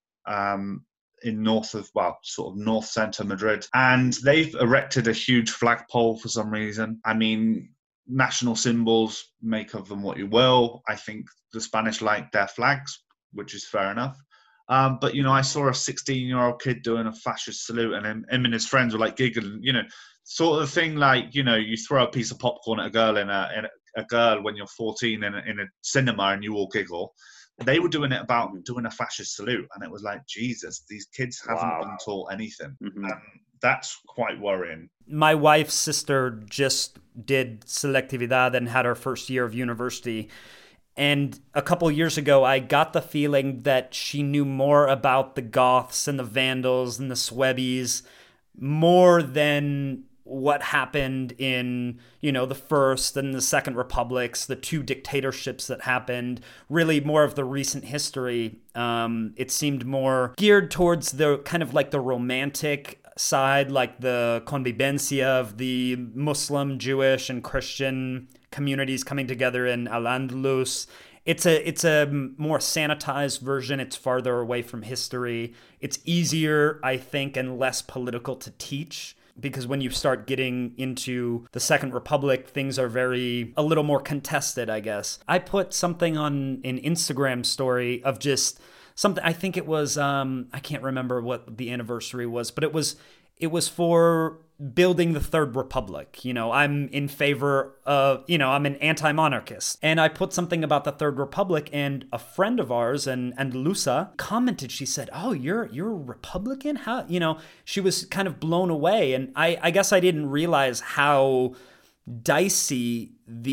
north of, sort of north center Madrid, and they've erected a huge flagpole for some reason. I mean, national symbols, make of them what you will. I think the Spanish like their flags, which is fair enough. But I saw a 16-year-old kid doing a fascist salute, and him and his friends were like giggling, sort of thing like, you throw a piece of popcorn at a girl in a girl when you're 14 in a cinema and you all giggle. They were doing it about doing a fascist salute, and it was like, Jesus, these kids haven't been taught anything. That's quite worrying. My wife's sister just did selectividad and had her first year of university. And a couple years ago, I got the feeling that she knew more about the Goths and the Vandals and the Swebies more than what happened in, the First and the Second Republics, the two dictatorships that happened, really more of the recent history. It seemed more geared towards the kind of like the romantic side, like the convivencia of the Muslim, Jewish, and Christian communities coming together in Al-Andalus. It's a more sanitized version. It's farther away from history. It's easier, I think, and less political to teach, because when you start getting into the Second Republic, things are a little more contested, I guess. I put something on an Instagram story of just something, I think it was, I can't remember what the anniversary was, but it was for building the Third Republic. I'm in favor of, I'm an anti-monarchist. And I put something about the Third Republic, and a friend of ours, and Lusa, commented. She said, "Oh, you're a Republican? How?" She was kind of blown away. And I guess I didn't realize how dicey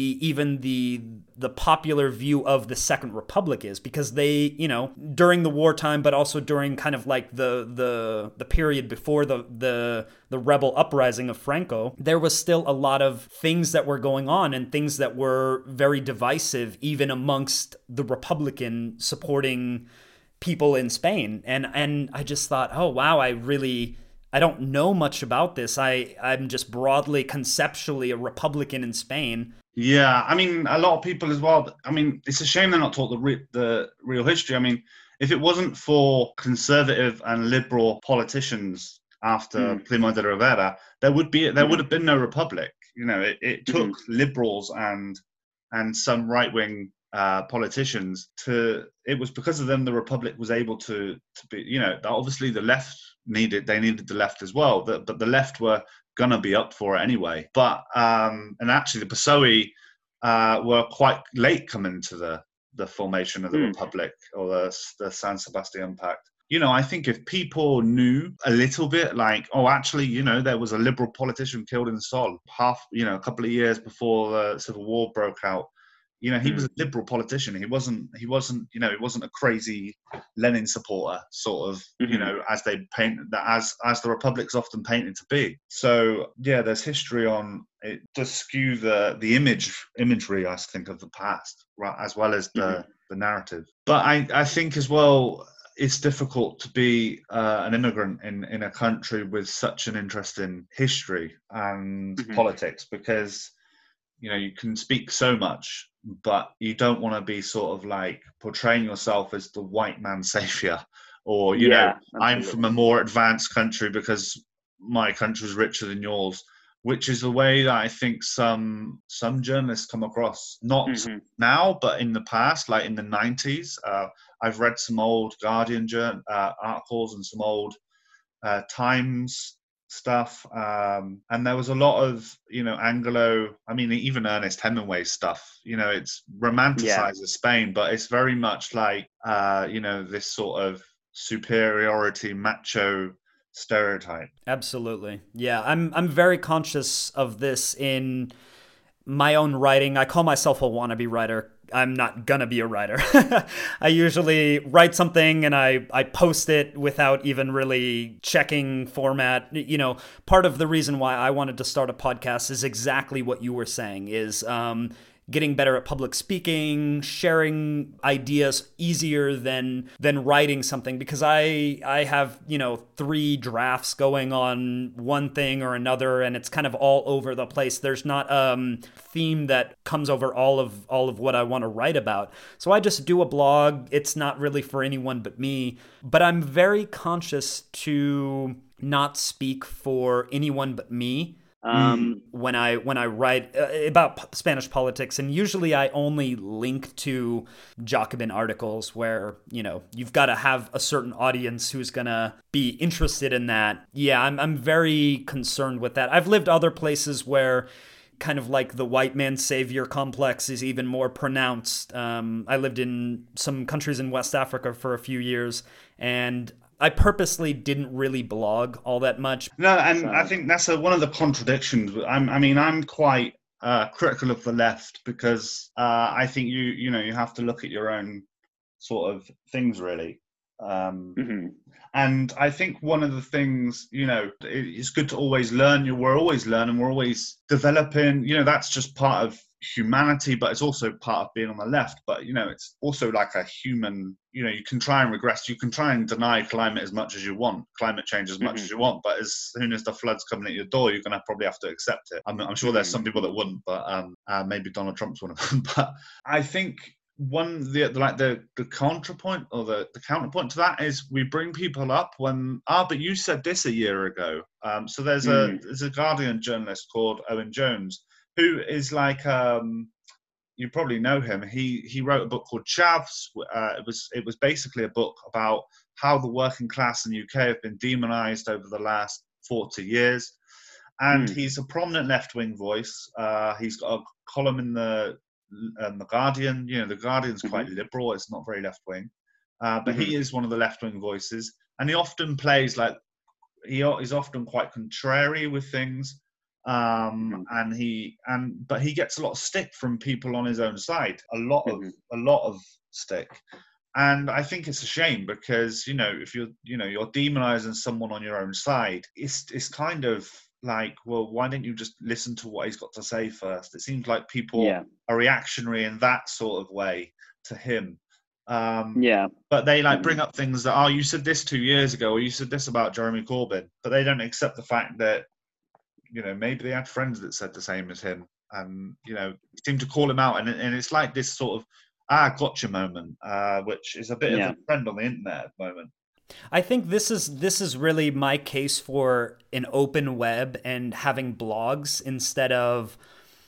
the popular view of the Second Republic is, because they, during the wartime, but also during kind of like the period before the rebel uprising of Franco, there was still a lot of things that were going on and things that were very divisive, even amongst the Republican supporting people in Spain. And I just thought, oh wow, I don't know much about this. I'm just broadly, conceptually a Republican in Spain. Yeah, I mean, a lot of people as well. I mean, it's a shame they're not taught the real history. I mean, if it wasn't for conservative and liberal politicians after Primo de Rivera, there would have been no republic. It took liberals and some right-wing politicians it was because of them the republic was able to be. Obviously the left needed the left as well, but the left were gonna be up for it anyway. But and actually the PSOE were quite late coming to the formation of the republic, or the San Sebastian Pact. I think if people knew a little bit, like, oh, actually, there was a liberal politician killed in Sol a couple of years before the Civil War broke out. He was a liberal politician. He wasn't a crazy Lenin supporter, sort of, as they paint that, as the Republic's often painted to be. So yeah, there's history on it does skew the imagery, I think, of the past, right, as well as the narrative. But I think as well, it's difficult to be an immigrant in a country with such an interest in history and politics, because you can speak so much, but you don't want to be sort of like portraying yourself as the white man savior, or I'm from a more advanced country because my country's richer than yours, which is the way that I think some journalists come across, not now, but in the past, like in the 90s. I've read some old Guardian articles and some old Times stuff, and there was a lot of even Ernest Hemingway stuff. It's romanticizes Spain, but it's very much like this sort of superiority macho stereotype. Absolutely. Yeah, I'm very conscious of this in my own writing. I call myself a wannabe writer. I'm not gonna be a writer. I usually write something and I post it without even really checking format. You know, part of the reason why I wanted to start a podcast is exactly what you were saying, is getting better at public speaking, sharing ideas easier than writing something, because I have, you know, 3 drafts going on one thing or another, and it's kind of all over the place. There's not theme that comes over all of what I want to write about. So I just do a blog. It's not really for anyone but me, but I'm very conscious to not speak for anyone but me when I write about Spanish politics. And usually I only link to Jacobin articles where, you know, you've got to have a certain audience who's gonna be interested in that. Yeah, I'm very concerned with that. I've lived other places where kind of like the white man savior complex is even more pronounced. I lived in some countries in West Africa for a few years, and I purposely didn't really blog all that much. No, and I think that's one of the contradictions. I'm quite critical of the left because I think you have to look at your own sort of things, really. And I think one of the things, you know, it's good to always learn. We're always learning. We're always developing. You know, that's just part of humanity, but it's also part of being on the left. But, you know, it's also like a human, you know, you can try and regress. You can try and deny climate as much as you want, climate change as much as you want. But as soon as the flood's coming at your door, you're going to probably have to accept it. I'm sure there's some people that wouldn't, but maybe Donald Trump's one of them. But I think the contrapoint or the counterpoint to that is we bring people up when but you said this a year ago. So there's a Guardian journalist called Owen Jones who is like you probably know him. He wrote a book called Chavs. It was basically a book about how the working class in the UK have been demonized over the last 40 years. And he's a prominent left-wing voice. He's got a column in the Guardian. You know, the Guardian's quite liberal. It's not very left-wing. But he is one of the left-wing voices. And he often plays like, he's often quite contrary with things. But he gets a lot of stick from people on his own side. A lot of stick. And I think it's a shame because, you know, if you're demonizing someone on your own side, it's kind of like, well, why didn't you just listen to what he's got to say first? It seems like people are reactionary in that sort of way to him. But they bring up things that, you said this 2 years ago, or you said this about Jeremy Corbyn, but they don't accept the fact that, you know, maybe they had friends that said the same as him, and, you know, seem to call him out, and it's like this sort of gotcha moment, which is a bit of a trend on the internet at the moment. I think this is really my case for an open web and having blogs instead of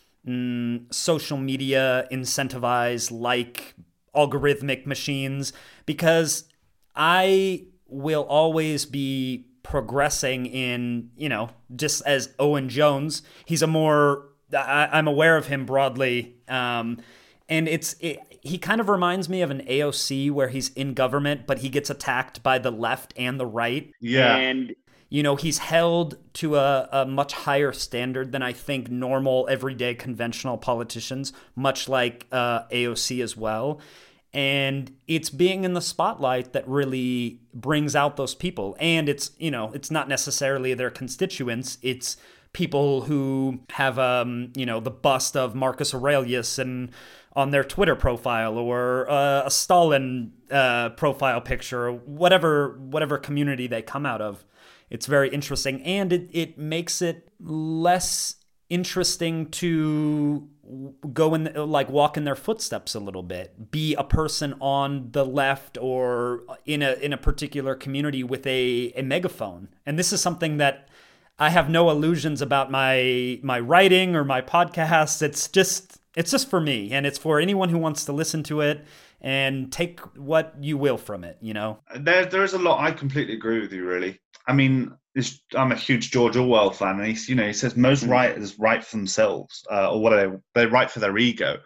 social media incentivized like algorithmic machines, because I will always be progressing in, you know, just as Owen Jones. He's I'm aware of him broadly. And he kind of reminds me of an AOC where he's in government, but he gets attacked by the left and the right. Yeah. And, you know, he's held to a much higher standard than I think normal, everyday, conventional politicians, much like AOC as well. And it's being in the spotlight that really brings out those people. And it's, you know, it's not necessarily their constituents. It's people who have, you know, the bust of Marcus Aurelius and on their Twitter profile, or a Stalin profile picture, or whatever community they come out of. It's very interesting, and it makes it less interesting to go in, like, walk in their footsteps a little bit, be a person on the left or in a particular community with a megaphone. And this is something that I have no illusions about my writing or my podcast. It's just for me, and it's for anyone who wants to listen to it and take what you will from it, you know? There is a lot. I completely agree with you, really. I mean, I'm a huge George Orwell fan, and he says most writers write for themselves, or what they write for their ego.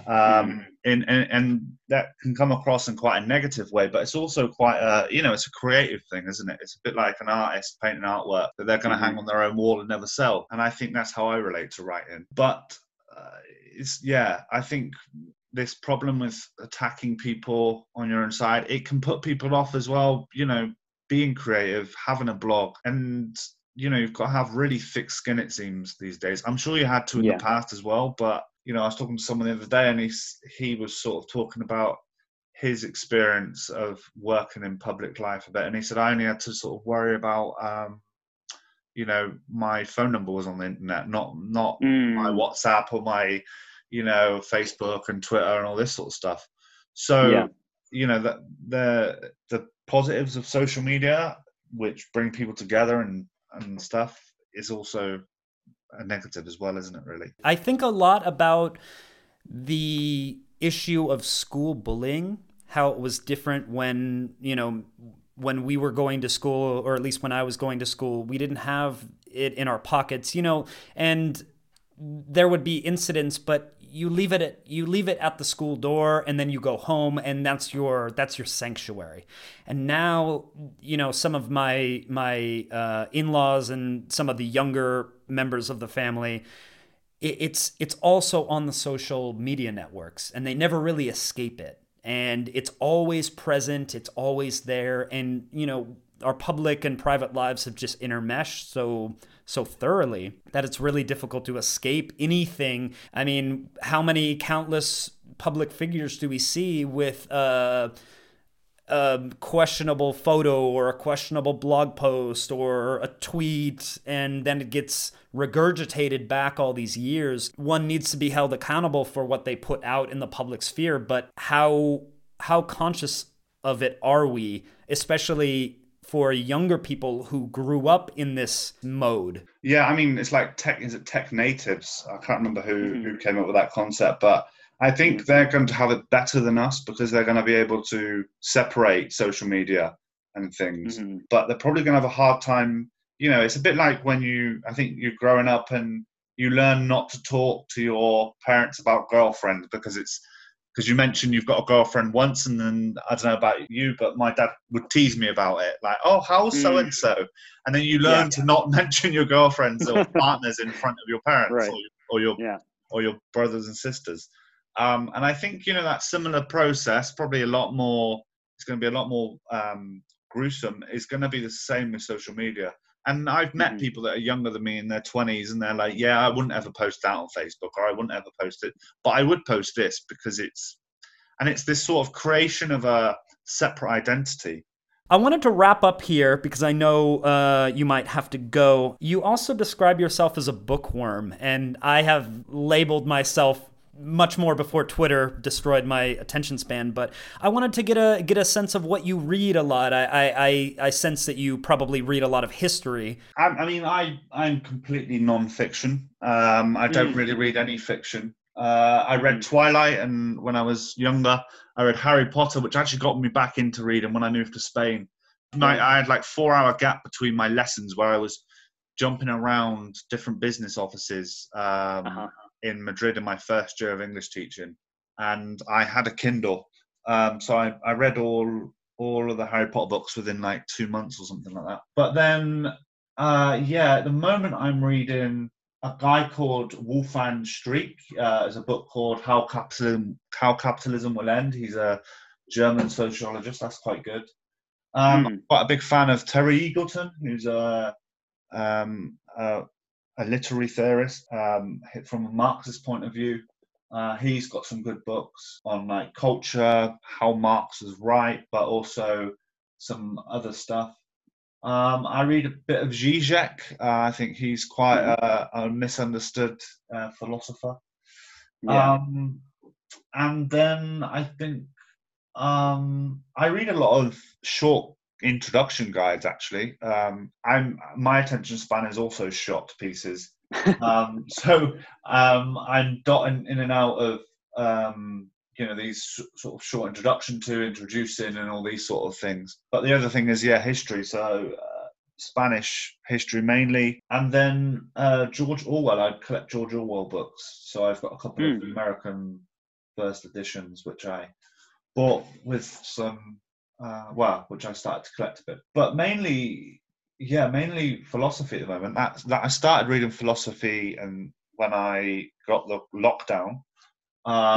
And that can come across in quite a negative way, but it's also quite it's a creative thing, isn't it? It's a bit like an artist painting artwork that they're going to hang on their own wall and never sell. And I think that's how I relate to writing. But I think this problem with attacking people on your own side, it can put people off as well, being creative, having a blog, and you've got to have really thick skin, it seems, these days. I'm sure you had to in the past as well, but I was talking to someone the other day, and he was sort of talking about his experience of working in public life a bit, and he said, I only had to sort of worry about my phone number was on the internet, not my WhatsApp or my Facebook and Twitter and all this sort of stuff. So that the positives of social media, which bring people together and stuff, is also a negative as well, isn't it, really? I think a lot about the issue of school bullying, how it was different when we were going to school, or at least when I was going to school. We didn't have it in our pockets, and there would be incidents, but you leave it at the school door, and then you go home, and that's your sanctuary. And now, some of my in-laws and some of the younger members of the family, it's also on the social media networks, and they never really escape it. And it's always present, it's always there, and our public and private lives have just intermeshed so thoroughly that it's really difficult to escape anything. I mean, how many countless public figures do we see with a questionable photo or a questionable blog post or a tweet, and then it gets regurgitated back all these years? One needs to be held accountable for what they put out in the public sphere, but how conscious of it are we, especially for younger people who grew up in this mode? Yeah, I mean, it's like tech natives? I can't remember who came up with that concept, but I think they're going to have it better than us because they're going to be able to separate social media and things. But they're probably going to have a hard time. It's a bit like when I think you're growing up and you learn not to talk to your parents about girlfriends because you mentioned you've got a girlfriend once, and then I don't know about you, but my dad would tease me about it. Like, oh, how's so-and-so? And then you learn to not mention your girlfriends or partners in front of your parents or your brothers and sisters. And I think, that similar process, probably it's going to be a lot more gruesome, is going to be the same with social media. And I've met people that are younger than me in their 20s, and they're like, yeah, I wouldn't ever post that on Facebook, or I wouldn't ever post it, but I would post this because it's this sort of creation of a separate identity. I wanted to wrap up here because I know you might have to go. You also describe yourself as a bookworm, and I have labeled myself much more before Twitter destroyed my attention span, but I wanted to get a sense of what you read a lot. I sense that you probably read a lot of history. I'm completely non-fiction. I don't really read any fiction. I read Twilight, and when I was younger, I read Harry Potter, which actually got me back into reading when I moved to Spain. I had like 4-hour gap between my lessons where I was jumping around different business offices in Madrid in my first year of English teaching, and I had a Kindle, so I read all of the Harry Potter books within like 2 months or something like that. But then, at the moment I'm reading a guy called Wolfgang Streeck. There's a book called How Capitalism Will End. He's a German sociologist. That's quite good. I'm quite a big fan of Terry Eagleton, who's a literary theorist from a Marxist point of view. He's got some good books on like culture, how Marx was right, but also some other stuff. I read a bit of Zizek. I think he's quite a misunderstood philosopher. And then I think I read a lot of short introduction guides, actually. My attention span is also shot to pieces. So I'm dotting in and out of these sort of short introduction to introducing and all these sort of things. But the other thing is history. So Spanish history mainly, and then George Orwell. I collect George Orwell books, so I've got a couple of American first editions which I bought with some which I started to collect a bit, but mainly philosophy at the moment. That I started reading philosophy, and when I got the lockdown,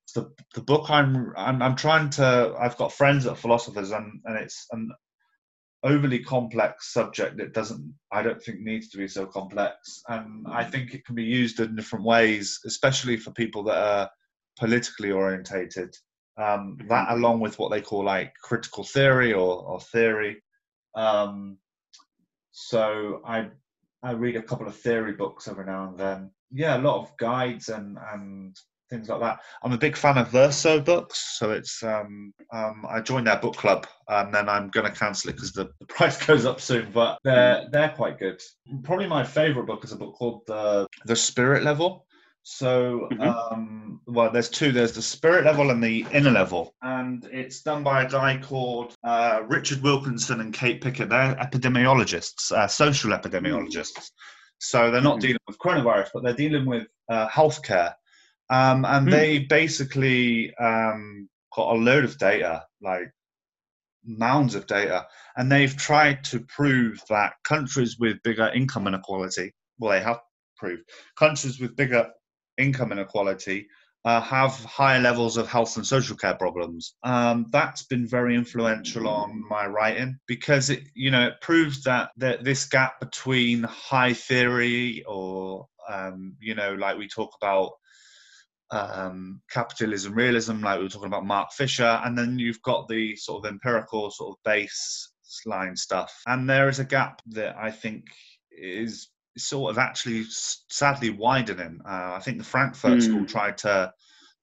the book I'm trying to. I've got friends that are philosophers, and it's an overly complex subject that doesn't, I don't think, needs to be so complex. And I think it can be used in different ways, especially for people that are politically orientated. That, along with what they call like critical theory or theory. Um, so I read a couple of theory books every now and then. Yeah, a lot of guides and things like that. I'm a big fan of Verso books, so it's I joined their book club, and then I'm going to cancel it because the price goes up soon. But they're quite good. Probably my favorite book is a book called The Spirit Level. So, well, there's two. There's the spirit level and the inner level, and it's done by a guy called Richard Wilkinson and Kate Pickett. They're epidemiologists, social epidemiologists. So they're not dealing with coronavirus, but they're dealing with healthcare. And they basically got a load of data, like mounds of data, and they've tried to prove that countries with bigger income inequality, well, they have proved countries with bigger income inequality have higher levels of health and social care problems. That's been very influential on my writing because it proves that this gap between high theory or like we talk about capitalism, realism, like we were talking about Mark Fisher, and then you've got the sort of empirical sort of baseline stuff, and there is a gap that I think is sort of actually sadly widening. I think the Frankfurt School tried to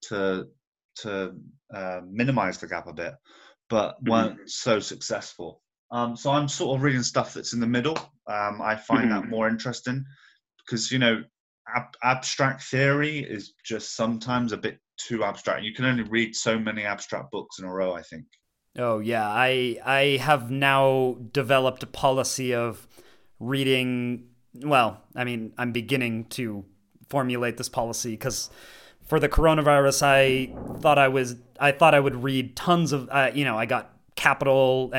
minimize the gap a bit, but weren't so successful. So I'm sort of reading stuff that's in the middle. I find that more interesting because abstract theory is just sometimes a bit too abstract. You can only read so many abstract books in a row, I think. Oh yeah, I have now developed a policy of reading. Well, I mean, I'm beginning to formulate this policy because for the coronavirus, I thought I would read tons of, I got Capital,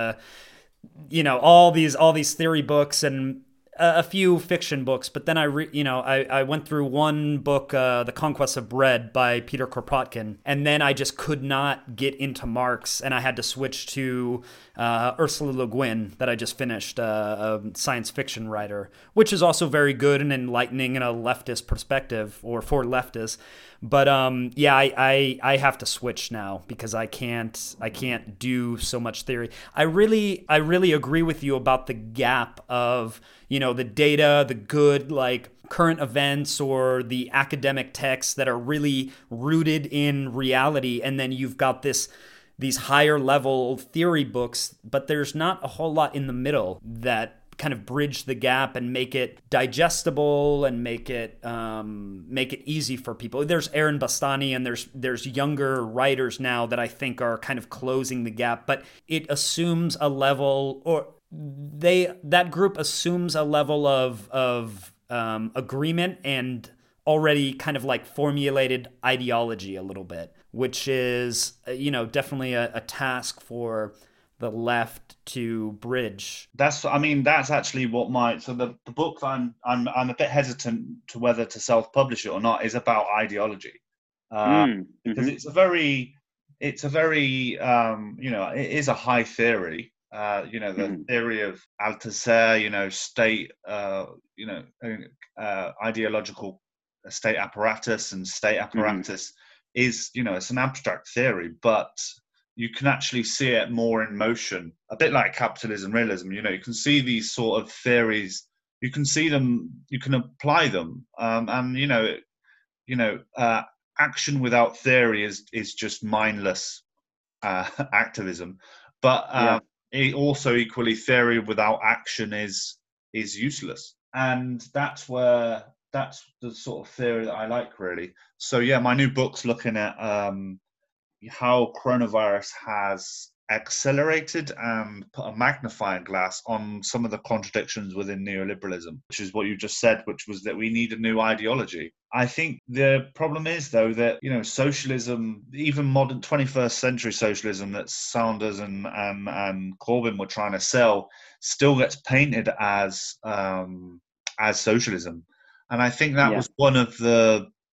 all these theory books and a few fiction books, but then I went through one book, The Conquest of Bread by Peter Kropotkin, and then I just could not get into Marx, and I had to switch to Ursula Le Guin that I just finished, a science fiction writer, which is also very good and enlightening in a leftist perspective, or for leftists. But I have to switch now because I can't do so much theory. I really agree with you about the gap of the data, the good like current events or the academic texts that are really rooted in reality, and then you've got these higher level theory books, but there's not a whole lot in the middle that kind of bridge the gap and make it digestible and make it easy for people. There's Aaron Bastani and there's younger writers now that I think are kind of closing the gap, but it assumes a level, or that group assumes a level of agreement and already kind of like formulated ideology a little bit, which is definitely a task for the left to bridge. That's actually what the book that I'm a bit hesitant to whether to self-publish it or not is about ideology, because it's a very it is a high theory. The theory of Althusser, state, ideological state apparatus, and state apparatus is, it's an abstract theory, but you can actually see it more in motion, a bit like capitalism, realism. You can see these sort of theories, you can see them, you can apply them, and action without theory is just mindless activism. But also equally, theory without action is useless, and that's the sort of theory that I like, really. So yeah, my new book's looking at how coronavirus has accelerated and put a magnifying glass on some of the contradictions within neoliberalism, which is what you just said, which was that we need a new ideology. I think the problem is, though, that socialism, even modern 21st century socialism that Sanders and Corbyn were trying to sell, still gets painted as socialism. And I think that was one of the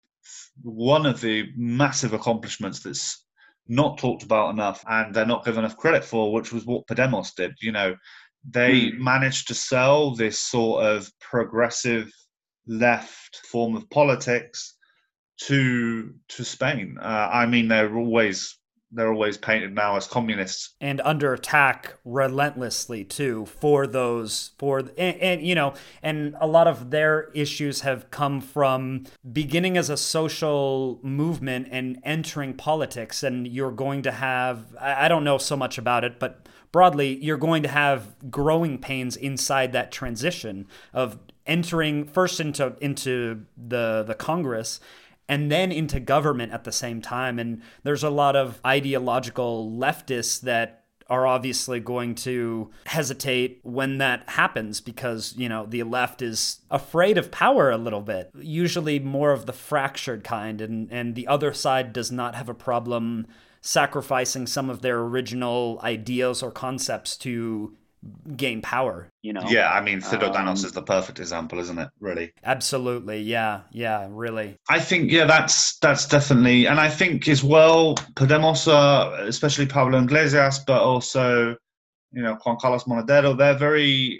one of the massive accomplishments that's not talked about enough and they're not given enough credit for, which was what Podemos did. They managed to sell this sort of progressive left form of politics to Spain. I mean, they're always painted now as communists and under attack relentlessly too for those and a lot of their issues have come from beginning as a social movement and entering politics. And you're going to have, I don't know so much about it, but broadly you're going to have growing pains inside that transition of entering first into the Congress and then into government at the same time. And there's a lot of ideological leftists that are obviously going to hesitate when that happens because, the left is afraid of power a little bit, usually more of the fractured kind. And the other side does not have a problem sacrificing some of their original ideas or concepts to gain power. Yeah, I mean, Ciudadanos is the perfect example, isn't it? Really. Absolutely. Yeah, really. I think, that's definitely, and I think as well, Podemos, especially Pablo Iglesias, but also, Juan Carlos Monedero, they're very,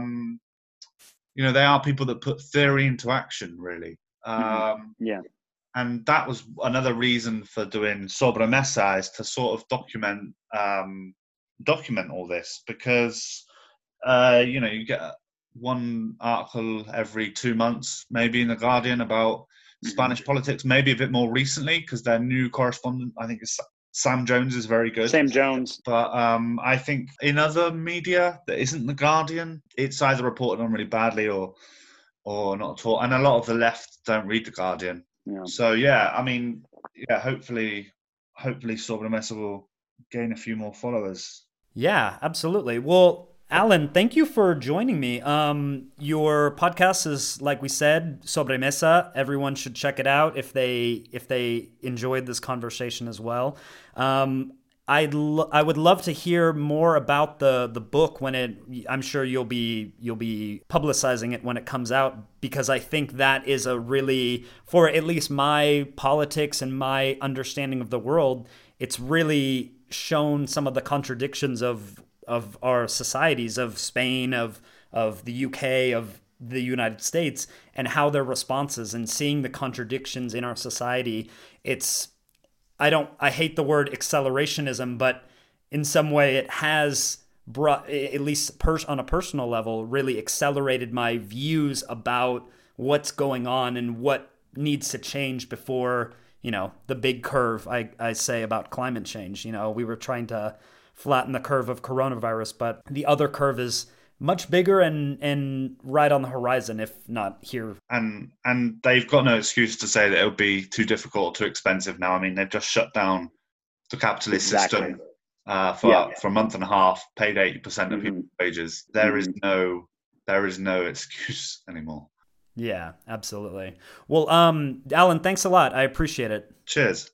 they are people that put theory into action, really. Yeah. And that was another reason for doing Sobremesa, is to sort of document all this, because you get one article every 2 months maybe in the Guardian about Spanish politics, maybe a bit more recently because their new correspondent, I think, is Sam Jones, is very good. Sam Jones. But I think in other media that isn't the Guardian, it's either reported on really badly or not at all, and a lot of the left don't read the Guardian. So I mean, hopefully Sobremesa will gain a few more followers. Yeah, absolutely. Well, Alan, thank you for joining me. Your podcast is, like we said, Sobremesa. Everyone should check it out if they enjoyed this conversation as well. I would love to hear more about the book I'm sure you'll be publicizing it when it comes out, because I think that is a really, for at least my politics and my understanding of the world, it's really shown some of the contradictions of our societies, of Spain, of the UK, of the United States, and how their responses, and seeing the contradictions in our society. I hate the word accelerationism, but in some way it has brought, at least on a personal level, really accelerated my views about what's going on and what needs to change before, the big curve I say about climate change. We were trying to flatten the curve of coronavirus, but the other curve is much bigger and right on the horizon, if not here. And they've got no excuse to say that it would be too difficult, too expensive now. I mean, they've just shut down the capitalist system for a month and a half, paid 80% of people's wages. There is no excuse anymore. Yeah, absolutely. Well, Alan, thanks a lot. I appreciate it. Cheers.